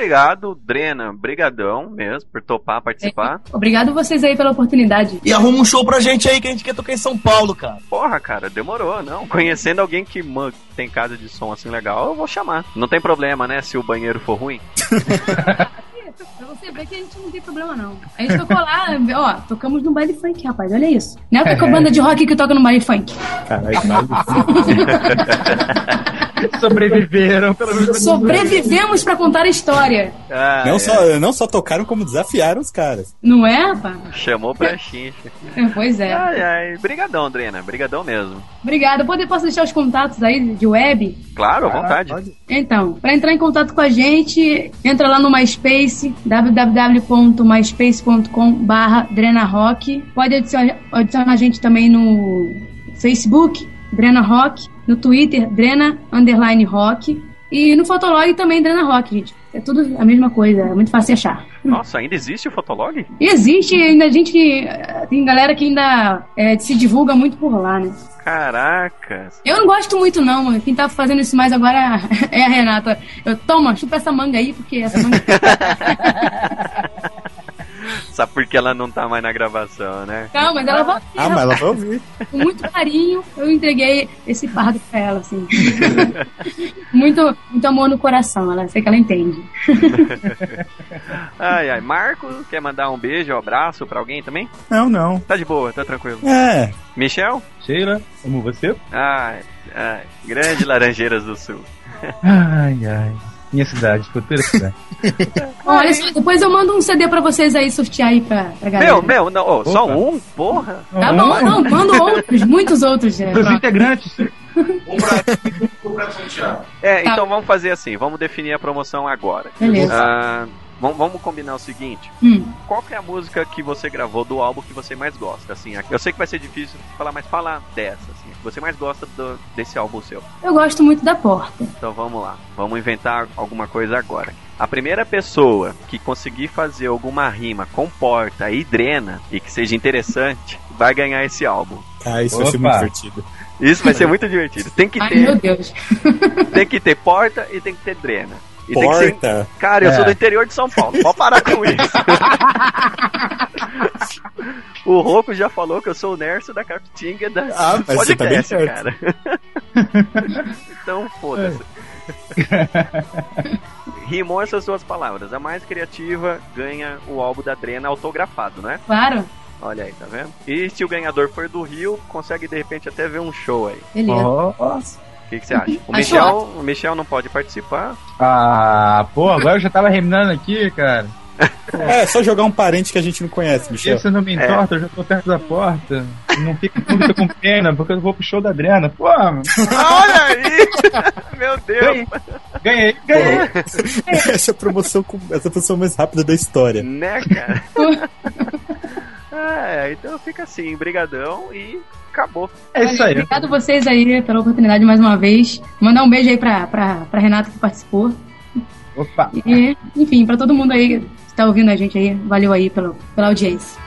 obrigado, Drena. Brigadão mesmo por topar participar. Obrigado vocês aí pela oportunidade. E arruma um show pra gente aí que a gente quer tocar em São Paulo, cara. Porra, cara, demorou, não. Conhecendo alguém que tem casa de som assim legal, eu vou chamar. Não tem problema, né, se o banheiro for ruim. Pra você ver que a gente não tem problema, não. A gente tocou lá, ó, tocamos no baile funk, rapaz, olha isso. Não é a banda de rock que toca no baile funk. Caralho, baile Sobreviveram, pelo menos. Sobrevivemos pra contar a história. Não só tocaram, como desafiaram os caras. Não é, rapaz? Chamou pra xincha. Pois é. Ai, brigadão, Drena, brigadão mesmo. Obrigada. Posso deixar os contatos aí de web? Claro, à vontade. Pode. Então, para entrar em contato com a gente, entra lá no MySpace, www.myspace.com/DrenaRock. Pode adicionar a gente também no Facebook, Drena Rock, no Twitter, Drena_Rock, e no Fotolog também, Drena Rock, gente. É tudo a mesma coisa, é muito fácil de achar. Nossa, ainda existe o Fotolog? Existe, ainda tem galera que ainda se divulga muito por lá, né? Caraca. Eu não gosto muito não, mano. Quem tá fazendo isso mais agora é a Renata. Toma, chupa essa manga aí, porque essa manga... Sabe por que ela não tá mais na gravação, né? Não, mas ela vai ouvir. Mas ela vai ouvir. Com muito carinho, eu entreguei esse fardo pra ela, assim. muito amor no coração, ela sei que ela entende. Ai, Marco, quer mandar um beijo, um abraço pra alguém também? Não. Tá de boa, tá tranquilo. Michel? Sheila, como você? Ai, grande Laranjeiras do Sul. Ai. Minha cidade, futura cidade. Olha só, depois eu mando um CD pra vocês aí sortear aí pra galera. Não, só um? Porra. Tá bom, não, mando outros, muitos outros. Os integrantes. Então vamos fazer assim, vamos definir a promoção agora. Beleza. Vamos combinar o seguinte. Qual que é a música que você gravou do álbum que você mais gosta? Assim, eu sei que vai ser difícil falar, mas fala dessa, assim, que você mais gosta desse álbum seu. Eu gosto muito da Porta. Então vamos lá, vamos inventar alguma coisa agora. A primeira pessoa que conseguir fazer alguma rima com Porta e Drena e que seja interessante, vai ganhar esse álbum. Isso vai ser muito divertido. Isso vai ser muito divertido. Tem que ter. Ai, meu Deus. Tem que ter Porta e tem que ter Drena. E Porta. Tem que ser... Cara, eu sou do interior de São Paulo. Pode parar com isso. O Rocco já falou que eu sou o Nerso da Capitinga da mas podcast, você tá bem certo, cara. Então, foda-se. Rimou essas suas palavras. A mais criativa ganha o álbum da Drena autografado, né? Claro. Olha aí, tá vendo? E se o ganhador for do Rio, consegue de repente até ver um show aí. Beleza. O que você acha? O Michel não pode participar? Agora eu já tava reminando aqui, cara. É só jogar um parente que a gente não conhece, Michel. Se você não me entorta, eu já tô perto da porta. Não fica com pena, porque eu vou pro show da Adriana. Mano. Olha aí! Meu Deus! Ganhei. Essa é a promoção mais rápida da história. Né, cara? Então fica assim, brigadão e acabou. É isso aí. Obrigado vocês aí pela oportunidade mais uma vez. Mandar um beijo aí pra Renata que participou. Opa! E, enfim, pra todo mundo aí que tá ouvindo a gente aí, valeu aí pela audiência.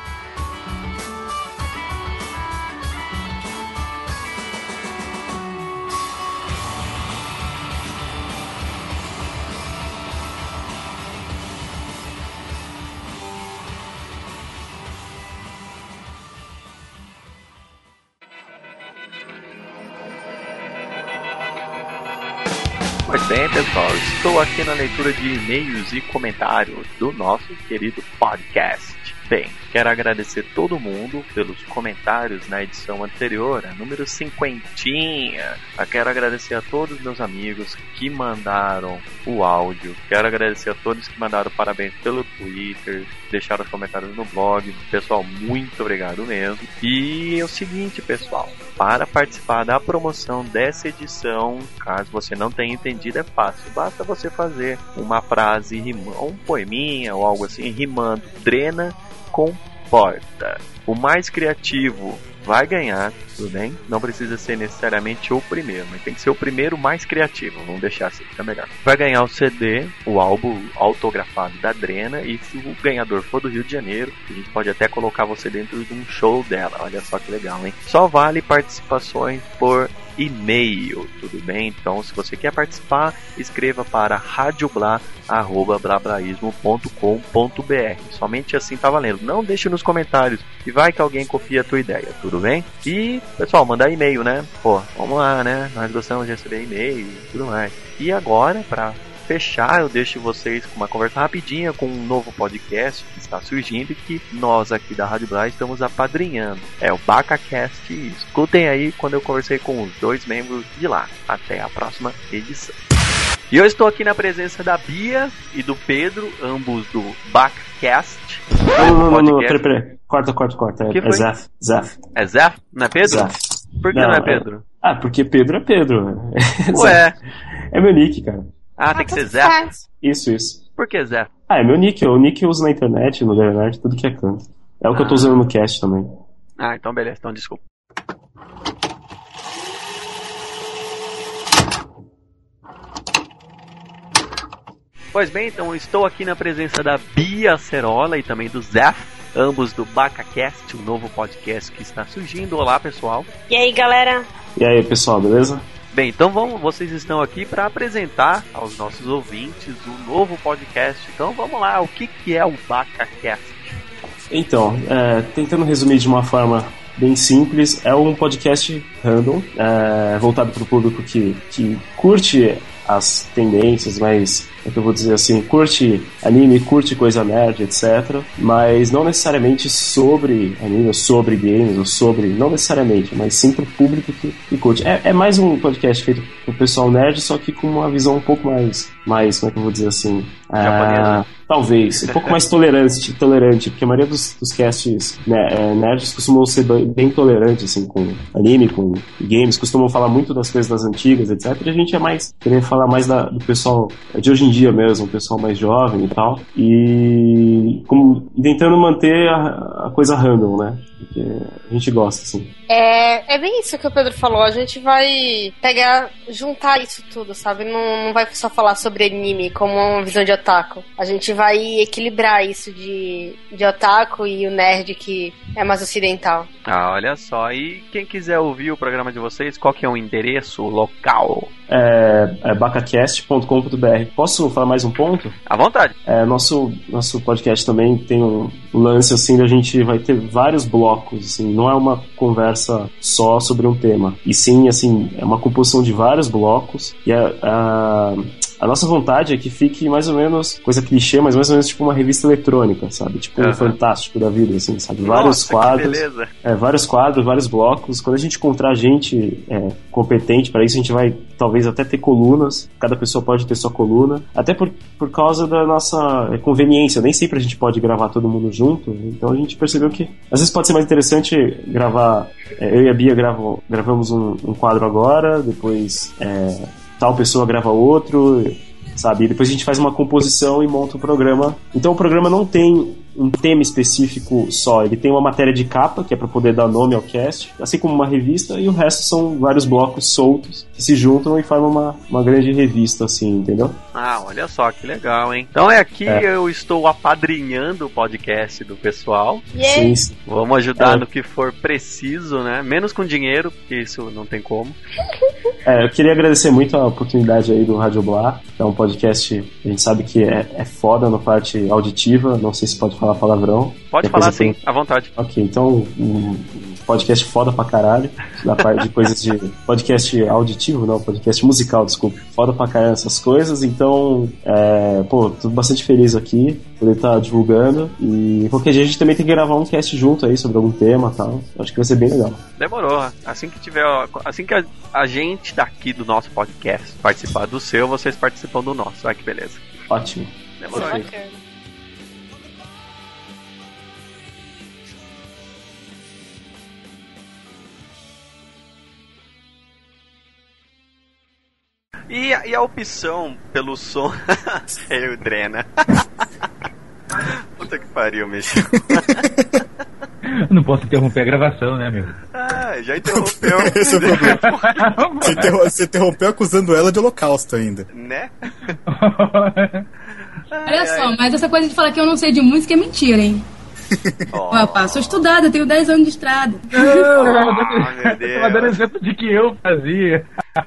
Pois bem, pessoal, estou aqui na leitura de e-mails e comentários do nosso querido podcast. Bem, quero agradecer todo mundo pelos comentários na edição anterior, a número 50. Quero agradecer a todos meus amigos que mandaram o áudio. Quero agradecer a todos que mandaram parabéns pelo Twitter, deixaram os comentários no blog. Pessoal, muito obrigado mesmo. E é o seguinte, pessoal, para participar da promoção dessa edição, caso você não tenha entendido, é fácil. Basta você fazer uma frase rimando, um poeminha ou algo assim, rimando Drena com Porta. O mais criativo vai ganhar, tudo bem? Não precisa ser necessariamente o primeiro, mas tem que ser o primeiro mais criativo. Vamos deixar assim, fica melhor. Vai ganhar o CD, o álbum autografado da Drena, e se o ganhador for do Rio de Janeiro, a gente pode até colocar você dentro de um show dela. Olha só que legal, hein? Só vale participações por e-mail, tudo bem? Então, se você quer participar, escreva para radiobla@blablaísmo.com.br. Somente assim tá valendo. Não deixe nos comentários e vai que alguém copia a tua ideia, tudo bem? E, pessoal, mandar e-mail, né? Pô, vamos lá, né? Nós gostamos de receber e-mail e tudo mais. E agora, para fechar, eu deixo vocês com uma conversa rapidinha com um novo podcast que está surgindo e que nós aqui da Rádio Blá estamos apadrinhando. É o BacaCast. Escutem aí quando eu conversei com os 2 membros de lá. Até a próxima edição. E eu estou aqui na presença da Bia e do Pedro, ambos do BacaCast. Não, peraí. Corta. É Zef. É Zef? Não é Pedro? Zef. Por que não é Pedro? Porque Pedro é Pedro. Ué. É meu nick, cara. Tem que ser Zé? Isso. Por que Zé? É meu nick. O nick eu uso na internet, no Nerd, tudo que é canto. É o que eu tô usando no cast também. Então beleza. Então desculpa. Pois bem, então estou aqui na presença da Bia Cerola e também do Zé, ambos do BacaCast, um novo podcast que está surgindo. Olá, pessoal. E aí, galera? E aí, pessoal, beleza? Bem, então vocês estão aqui para apresentar aos nossos ouvintes um novo podcast. Então vamos lá, o que é o BacaCast? Então, tentando resumir de uma forma bem simples, é um podcast random, voltado para o público que curte as tendências, mas é que eu vou dizer assim, curte anime, curte coisa nerd, etc. Mas não necessariamente sobre anime, ou sobre games, ou sobre... Não necessariamente, mas sim pro público que curte. É mais um podcast feito pro pessoal nerd, só que com uma visão um pouco mais como é que eu vou dizer assim... Japonesa. Talvez, um pouco mais tolerante, porque a maioria dos casts nerds costumam ser bem tolerantes, assim, com anime, com games, costumam falar muito das coisas das antigas, etc. E a gente é mais, querer falar mais do pessoal de hoje em dia mesmo, o pessoal mais jovem e tal, e tentando manter a coisa random, né? Porque a gente gosta, assim. É bem isso que o Pedro falou, a gente vai juntar isso tudo, sabe? Não vai só falar sobre anime como uma visão de otaku. A gente vai equilibrar isso de otaku e o nerd que é mais ocidental. Olha só, e quem quiser ouvir o programa de vocês, qual que é o endereço local? É bacacast.com.br. Posso falar mais um ponto? À vontade. Nosso podcast também tem um lance assim, a gente vai ter vários blocos, assim, não é uma conversa só sobre um tema, e sim, assim, é uma composição de vários blocos, e a nossa vontade é que fique mais ou menos, coisa clichê, mas mais ou menos tipo uma revista eletrônica, sabe? Tipo um Fantástico da vida, assim, sabe? Vários quadros. Vários quadros, vários blocos. Quando a gente encontrar gente competente para isso, a gente vai talvez até ter colunas. Cada pessoa pode ter sua coluna. Até por causa da nossa conveniência. Nem sempre a gente pode gravar todo mundo junto. Então a gente percebeu que às vezes pode ser mais interessante gravar. Eu e a Bia gravamos um quadro agora, depois tal pessoa grava outro, sabe? E depois a gente faz uma composição e monta o programa. Então o programa não tem um tema específico só, ele tem uma matéria de capa, que é para poder dar nome ao cast, assim como uma revista, e o resto são vários blocos soltos que se juntam e formam uma grande revista, assim, entendeu? Olha só, que legal, hein? Então aqui eu estou apadrinhando o podcast do pessoal. Yeah. Sim. Vamos ajudar no que for preciso, né? Menos com dinheiro, porque isso não tem como. Eu queria agradecer muito a oportunidade aí do Rádio Blá, que é um podcast, a gente sabe que é foda na parte auditiva, não sei se pode falar palavrão. Pode falar sim, à vontade. Ok, então podcast foda pra caralho, da parte de coisas de podcast auditivo, não, podcast musical, desculpa. Foda pra caralho essas coisas, então tô bastante feliz aqui, poder estar divulgando, e qualquer dia a gente também tem que gravar um cast junto aí sobre algum tema e tal, acho que vai ser bem legal. Demorou, assim que a gente daqui do nosso podcast participar do seu, vocês participam do nosso, olha que beleza. Ótimo. Demorou. E a opção pelo som... Eu, Drena. Puta que pariu, Michel. Não posso interromper a gravação, né, meu? Já interrompeu. Esse é o problema. Você interrompeu acusando ela de holocausto ainda. Né? Olha só, mas essa coisa de falar que eu não sei de música é mentira, hein? Opa, sou estudada, tenho 10 anos de estrada. Eu tava dando exemplo de que eu fazia.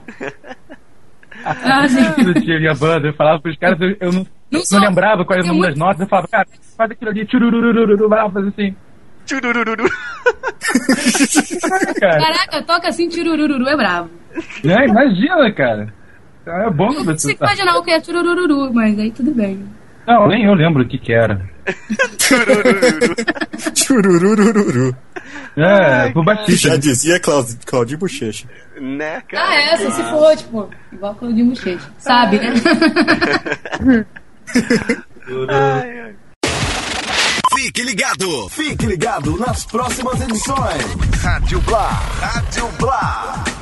Eu tinha minha banda, eu falava pros caras, eu não lembrava qual era o nome das notas, eu falava, cara, faz aquilo ali, tchururururu, vai lá fazer assim. Tchurururu. Caraca, toca assim, tchurururu, é bravo. Imagina, cara. É bom não consigo imaginar o que é tchurururu, mas aí tudo bem. Não, nem eu lembro o que era. Tchururururu. Pro Batista. Já dizia Claudinho Bochecha. Né, cara? Essa, se for, tipo, igual Claudinho Bochecha. Sabe, né? Fique ligado nas próximas edições. Rádio Blá.